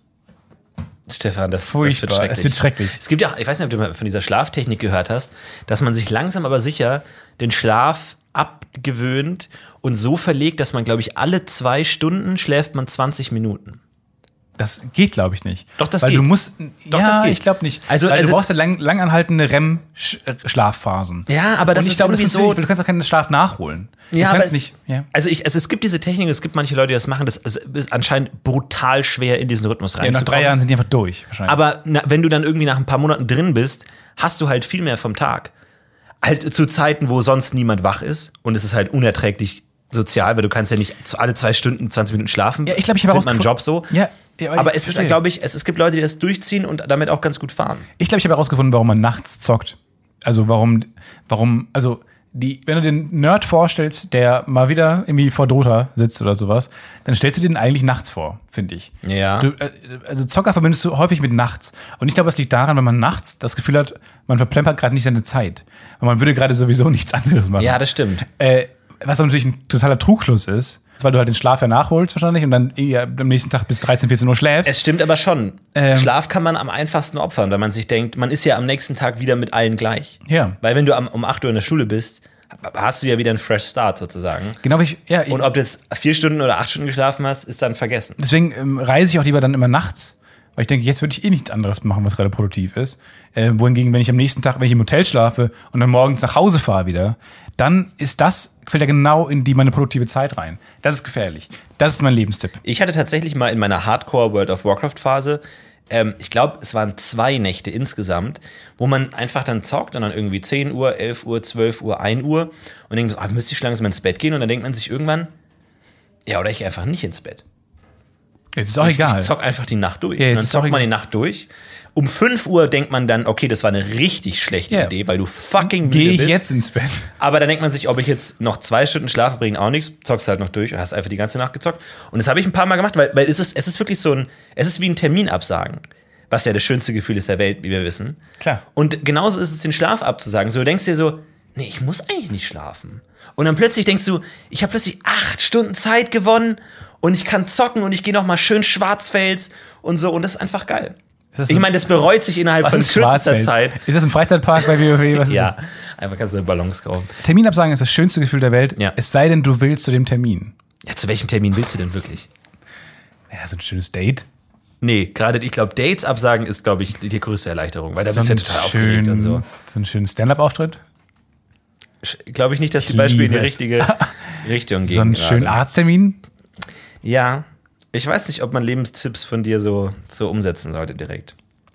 B: Stefan, das, das
A: Furchtbar,
B: wird schrecklich.
A: es wird schrecklich.
B: Es gibt ja, ich weiß nicht, ob du mal von dieser Schlaftechnik gehört hast, dass man sich langsam aber sicher den Schlaf abgewöhnt und so verlegt, dass man, glaube ich, alle zwei Stunden schläft man zwanzig Minuten.
A: Das geht, glaube ich, nicht.
B: Doch, das
A: Weil
B: geht.
A: du musst,
B: Doch,
A: ja,
B: das geht.
A: ich glaube nicht.
B: Also,
A: Weil
B: also
A: du brauchst ja lang, langanhaltende R E M-Schlafphasen.
B: Ja, aber das
A: und ich
B: ist
A: glaube, das
B: irgendwie
A: so.
B: so.
A: Du kannst auch keinen Schlaf nachholen. Du
B: Ja,
A: kannst
B: aber
A: nicht. Ja.
B: Also, ich, also es gibt diese Technik, es gibt manche Leute, die das machen, das ist anscheinend brutal schwer, in diesen Rhythmus
A: Ja, nach
B: reinzukommen.
A: drei Jahren sind die einfach durch, wahrscheinlich.
B: Aber na, wenn du dann irgendwie nach ein paar Monaten drin bist, hast du halt viel mehr vom Tag. Halt zu Zeiten, wo sonst niemand wach ist und es ist halt unerträglich sozial, weil du kannst ja nicht alle zwei Stunden zwanzig Minuten schlafen.
A: Ja, ich glaube, ich habe
B: Findet man einen
A: herausgefunden-
B: Job so.
A: Ja, ja,
B: aber
A: ich
B: es ist,
A: verstehe.
B: glaube ich, es, es gibt Leute, die das durchziehen und damit auch ganz gut fahren.
A: Ich glaube, ich habe herausgefunden, warum man nachts zockt. Also warum, warum, also die, wenn du den Nerd vorstellst, der mal wieder irgendwie vor Dota sitzt oder sowas, dann stellst du dir den eigentlich nachts vor, finde ich.
B: Ja.
A: Du, äh, also Zocker verbindest du häufig mit nachts. Und ich glaube, es liegt daran, wenn man nachts das Gefühl hat, man verplempert gerade nicht seine Zeit. Und man würde gerade sowieso nichts anderes machen.
B: Ja, das stimmt.
A: Äh, was aber natürlich ein totaler Trugschluss ist, weil du halt den Schlaf ja nachholst wahrscheinlich und dann eher am nächsten Tag bis dreizehn, vierzehn Uhr schläfst.
B: Es stimmt aber schon.
A: Ähm.
B: Schlaf kann man am einfachsten opfern, weil man sich denkt, man ist ja am nächsten Tag wieder mit allen gleich.
A: Ja.
B: Weil wenn du am, um acht Uhr in der Schule bist, hast du ja wieder einen Fresh Start sozusagen.
A: Genau, wie ich, ja, ich,
B: Und ob du jetzt vier Stunden oder acht Stunden geschlafen hast, ist dann vergessen.
A: deswegen ähm, reise ich auch lieber dann immer nachts, weil ich denke, jetzt würde ich eh nichts anderes machen, was gerade produktiv ist. Äh, wohingegen, wenn ich am nächsten Tag, wenn ich im Hotel schlafe und dann morgens nach Hause fahre wieder, dann ist das, fällt ja genau in die meine produktive Zeit rein. Das ist gefährlich. Das ist mein Lebenstipp.
B: Ich hatte tatsächlich mal in meiner Hardcore World of Warcraft Phase, ähm, ich glaube, es waren zwei Nächte insgesamt, wo man einfach dann zockt und dann irgendwie zehn Uhr, elf Uhr, zwölf Uhr, ein Uhr und denkt, so, ah, müsste ich langsam ins Bett gehen und dann denkt man sich irgendwann, ja, oder ich gehe einfach nicht ins Bett.
A: Jetzt ist auch
B: Ich,
A: egal.
B: ich zock einfach die Nacht durch.
A: Ja, jetzt
B: und dann
A: ist auch
B: zockt man
A: egal.
B: die Nacht durch. Um fünf Uhr denkt man dann, okay, das war eine richtig schlechte
A: Ja.
B: Idee, weil du fucking müde
A: Gehe ich
B: bist.
A: jetzt ins Bett?
B: Aber dann denkt man sich, ob ich jetzt noch zwei Stunden schlafe, bringt auch nichts. Zockst halt noch durch und hast einfach die ganze Nacht gezockt. Und das habe ich ein paar Mal gemacht, weil, weil es, ist, es ist wirklich so ein, es ist wie ein Termin absagen. Was ja das schönste Gefühl ist der Welt, wie wir wissen.
A: Klar.
B: Und genauso ist es, den Schlaf abzusagen. So, du denkst dir so, nee, ich muss eigentlich nicht schlafen. Und dann plötzlich denkst du, ich habe plötzlich acht Stunden Zeit gewonnen und ich kann zocken und ich gehe noch mal schön Schwarzfels und so und das ist einfach geil.
A: Ist
B: Ich meine, das bereut sich innerhalb von kürzester Zeit.
A: Ist das ein Freizeitpark bei WoW? Was ist
B: ja, das? Einfach kannst du eine Balance kaufen.
A: Terminabsagen ist das schönste Gefühl der Welt,
B: ja.
A: es sei denn, du willst zu dem Termin.
B: Ja, zu welchem Termin willst du denn wirklich?
A: Ja, so ein schönes Date.
B: Nee, gerade, ich glaube, Dates absagen ist, glaube ich, die, die größte Erleichterung, weil da
A: so
B: bist du ja total
A: schön,
B: aufgeregt und so.
A: So einen schönen Stand-Up-Auftritt?
B: Glaube ich nicht, dass die
A: Ich
B: Beispiele in die
A: liebe
B: richtige Richtung gehen.
A: So einen
B: gerade.
A: schönen Arzttermin?
B: Ja, ich weiß nicht, ob man Lebenstipps von dir so, so umsetzen sollte direkt.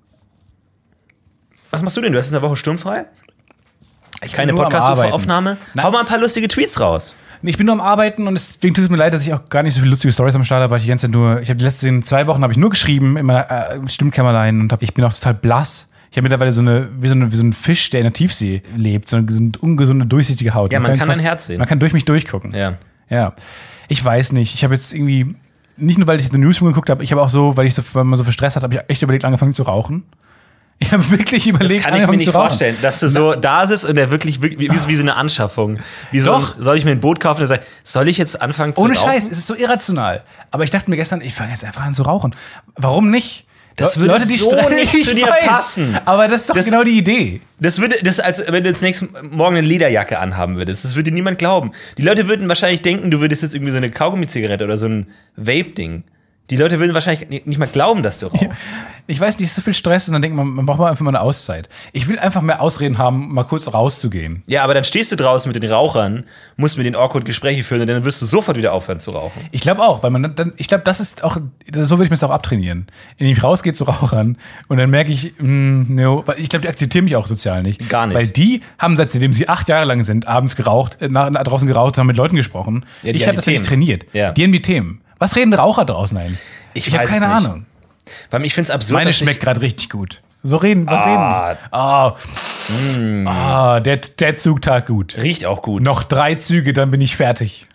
B: Was machst du denn? Du hast in der Woche sturmfrei?
A: Ich
B: Keine Podcast-Aufnahme? Hau mal ein paar lustige Tweets raus.
A: Ich bin nur am Arbeiten und deswegen tut es mir leid, dass ich auch gar nicht so viele lustige Storys am Start habe, weil ich die ganze Zeit nur, ich habe die letzten zwei Wochen habe ich nur geschrieben in meiner äh, Stimmkämmerlein und hab, ich bin auch total blass. Ich habe mittlerweile so eine wie, so eine, wie so ein Fisch, der in der Tiefsee lebt, so eine, so eine ungesunde, durchsichtige Haut.
B: Ja, man, man kann
A: fast,
B: dein Herz sehen.
A: Man kann durch mich durchgucken.
B: Ja.
A: Ja. Ich weiß nicht. Ich habe jetzt irgendwie, nicht nur, weil ich The Newsroom geguckt habe, ich habe auch so, weil ich so, weil man so viel Stress hat, habe ich echt überlegt, angefangen zu rauchen. Ich habe wirklich überlegt,
B: das kann ich mir nicht vorstellen, dass du so da sitzt und der wirklich, wie, wie, wie so eine Anschaffung. Wie so,
A: Doch.
B: Soll ich mir ein Boot kaufen und sagen, soll ich jetzt anfangen zu
A: Ohne
B: rauchen?
A: Scheiß, es ist so irrational. Aber ich dachte mir gestern, ich fange jetzt einfach an zu rauchen. Warum nicht?
B: Das würde
A: Leute, die
B: so
A: Stress-
B: nicht
A: Ich
B: zu dir
A: weiß,
B: passen.
A: Aber das ist doch
B: Das-
A: genau die Idee.
B: Das würde, das als wenn du jetzt nächsten Morgen eine Lederjacke anhaben würdest. Das würde niemand glauben. Die Leute würden wahrscheinlich denken, du würdest jetzt irgendwie so eine Kaugummi-Zigarette oder so ein Vape-Ding. Die Leute würden wahrscheinlich nicht mal glauben, dass du rauchst. Ja.
A: Ich weiß nicht, es ist so viel Stress und dann denkt man, man braucht mal einfach mal eine Auszeit. Ich will einfach mehr Ausreden haben, mal kurz rauszugehen.
B: Ja, aber dann stehst du draußen mit den Rauchern, musst mit den awkward Gespräche führen und dann wirst du sofort wieder aufhören zu rauchen.
A: Ich glaube auch, weil man dann, ich glaube, das ist auch, so würde ich mir das auch abtrainieren. Indem ich rausgehe zu Rauchern und dann merke ich, mh, no, weil ich glaube, die akzeptieren mich auch sozial nicht.
B: Gar nicht.
A: Weil die haben, seitdem sie acht Jahre lang sind, abends geraucht, äh, nach, nach draußen geraucht und haben mit Leuten gesprochen.
B: Ja, die
A: ich
B: haben
A: habe
B: die
A: das ja nicht
B: Themen.
A: trainiert.
B: Ja.
A: Die haben die Themen. Was reden Raucher draußen ein?
B: Ich
A: Ich, habe
B: weiß
A: keine
B: nicht.
A: Ahnung.
B: Weil ich finde es absurd,
A: Meine
B: dass
A: schmeckt gerade richtig gut. So reden, was
B: Ah.
A: reden? Ah,
B: Mm.
A: ah der, der Zug tat gut.
B: ich, riecht auch gut.
A: Noch drei Züge, dann bin ich fertig.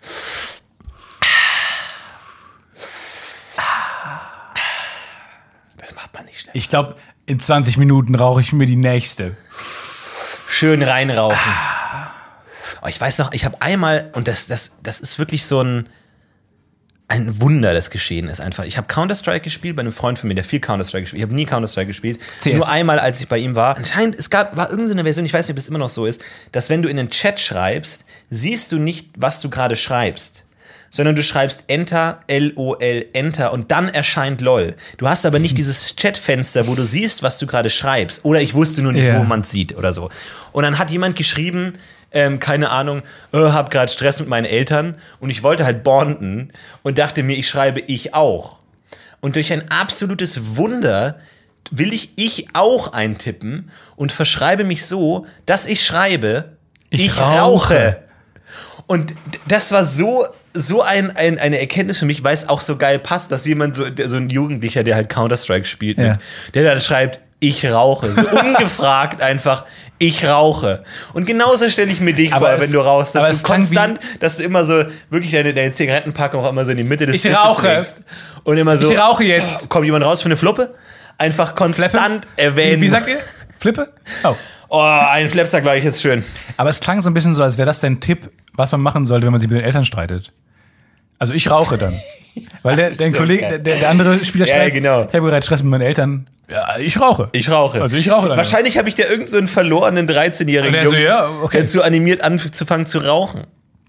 B: Das macht man nicht schnell.
A: Ich glaube, in zwanzig Minuten rauche ich mir die nächste.
B: Schön reinrauchen. Oh, ich weiß noch, ich habe einmal, und das, das, das ist wirklich so ein, ein Wunder, das geschehen ist einfach. Ich habe Counter-Strike gespielt bei einem Freund von mir, der viel Counter-Strike gespielt. Ich habe nie Counter-Strike gespielt.
A: C S.
B: Nur einmal, als ich bei ihm war. Anscheinend, es gab, war irgendeine Version, ich weiß nicht, ob es immer noch so ist, dass wenn du in den Chat schreibst, siehst du nicht, was du gerade schreibst. Sondern du schreibst Enter, L O L, Enter und dann erscheint LOL. Du hast aber nicht dieses Chatfenster, wo du siehst, was du gerade schreibst. Oder ich wusste nur nicht,
A: Ja.
B: wo man es sieht oder so. Und dann hat jemand geschrieben, ähm, keine Ahnung, äh, hab gerade Stress mit meinen Eltern und ich wollte halt bonden und dachte mir, ich schreibe ich auch. Und durch ein absolutes Wunder will ich ich auch eintippen und verschreibe mich so, dass ich schreibe, ich,
A: Ich
B: rauche.
A: rauche.
B: Und d- das war so, so ein, ein, eine Erkenntnis für mich, weil es auch so geil passt, dass jemand, so, der, so ein Jugendlicher, der halt Counter-Strike spielt,
A: Ja.
B: mit, der dann schreibt, ich rauche. So ungefragt einfach, ich rauche. Und genauso stelle ich mir dich
A: Aber
B: vor,
A: es-
B: wenn du rauchst,
A: aber
B: dass
A: es
B: du
A: klang
B: konstant, dass du immer so wirklich deine, deine Zigarettenpackung auch immer so in die Mitte des
A: Ich
B: Tisches
A: rauche.
B: legst. Und immer so,
A: Ich rauche jetzt.
B: oh, kommt jemand raus für eine Fluppe? Einfach konstant
A: Flappe?
B: erwähnen.
A: Wie, wie sagt ihr? Flippe? Oh.
B: Oh, ein Flapsack gleich jetzt schön.
A: Aber es klang so ein bisschen so, als wäre das dein Tipp, was man machen sollte, wenn man sich mit den Eltern streitet. Also ich rauche dann. Weil der, der
B: Stimmt,
A: Kollege,
B: ja.
A: der, der andere Spieler
B: Ja,
A: schreibt,
B: genau.
A: ich habe gerade Stress mit meinen Eltern. Ja, ich rauche.
B: Ich rauche.
A: Also ich rauche dann.
B: Wahrscheinlich habe ich da irgendeinen so einen verlorenen dreizehnjährigen
A: Und der so,
B: Jungen,
A: ja, okay.
B: der zu animiert anzufangen zu rauchen.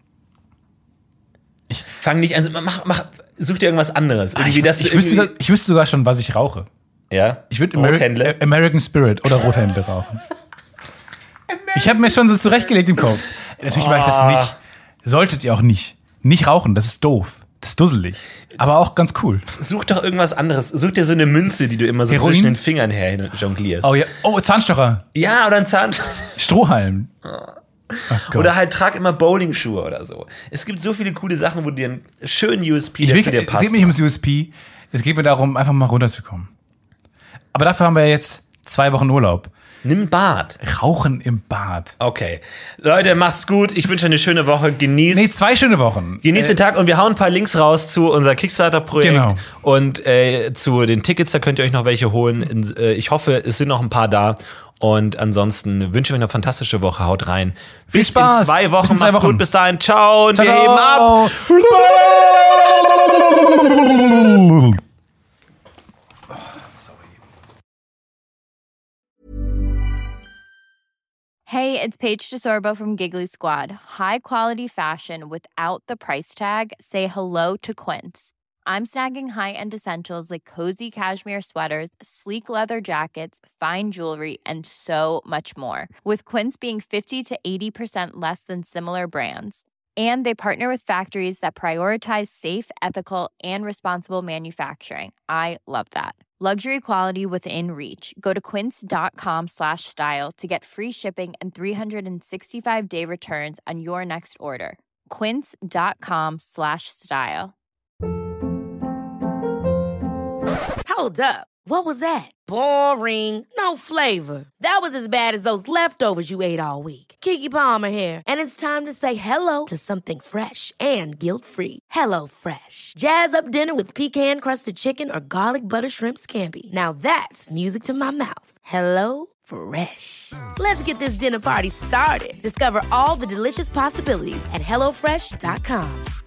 A: Ich-
B: Fang nicht an, mach, mach, such dir irgendwas anderes. Irgendwie,
A: ich,
B: dass du
A: ich, wüsste,
B: irgendwie-
A: ich wüsste sogar schon, was ich rauche.
B: ja?
A: Ich würde Ameri
B: Rothändle.
A: äh, American Spirit oder Rothändle rauchen. Ich habe mir schon so zurechtgelegt im Kopf. Natürlich mache ich das
B: Ah.
A: nicht. Solltet ihr auch nicht. Nicht rauchen, das ist doof. Das ist dusselig. Aber auch ganz cool.
B: Such doch irgendwas anderes. Such dir so eine Münze, die du immer so
A: Heroin?
B: zwischen den Fingern her jonglierst.
A: Oh ja. Oh, Zahnstocher.
B: Ja, oder ein Zahn.
A: Strohhalm. Oh Gott.
B: Oder halt trag immer Bowlingschuhe oder so. Es gibt so viele coole Sachen, wo dir einen schönen U S P
A: Ich
B: der
A: will,
B: zu dir
A: es
B: passt.
A: geht mir nicht ums U S P. Es geht mir darum, einfach mal runterzukommen. Aber dafür haben wir ja jetzt zwei Wochen Urlaub.
B: Nimm Bad.
A: Rauchen im Bad.
B: Okay. Leute, macht's gut. Ich wünsche eine schöne Woche. Genießt.
A: Nee, zwei schöne Wochen.
B: Genießt den Tag und wir hauen ein paar Links raus zu unser Kickstarter-Projekt
A: Genau.
B: und äh, zu den Tickets, da könnt ihr euch noch welche holen. In, äh, ich hoffe, es sind noch ein paar da Und ansonsten wünsche ich euch eine fantastische Woche. Haut rein.
A: Viel
B: Bis
A: Spaß.
B: in zwei Wochen.
A: Bis in zwei
B: Macht's
A: Wochen.
B: gut. Bis dahin. Ciao. Und
A: Ciao.
B: wir heben ab.
C: Hey, it's Paige DeSorbo from Giggly Squad. High quality fashion without the price tag. Say hello to Quince. I'm snagging high-end essentials like cozy cashmere sweaters, sleek leather jackets, fine jewelry, and so much more. With Quince being fifty to eighty percent less than similar brands. And they partner with factories that prioritize safe, ethical, and responsible manufacturing. I love that. Luxury quality within reach. Go to quince.com slash style to get free shipping and three sixty-five day returns on your next order. Quince.com slash style.
D: Hold up. What was that? Boring. No flavor. That was as bad as those leftovers you ate all week. Keke Palmer here. And it's time to say hello to something fresh and guilt-free. Hello Fresh. Jazz up dinner with pecan-crusted chicken or garlic butter shrimp scampi. Now that's music to my mouth. Hello Fresh. Let's get this dinner party started. Discover all the delicious possibilities at hello fresh dot com.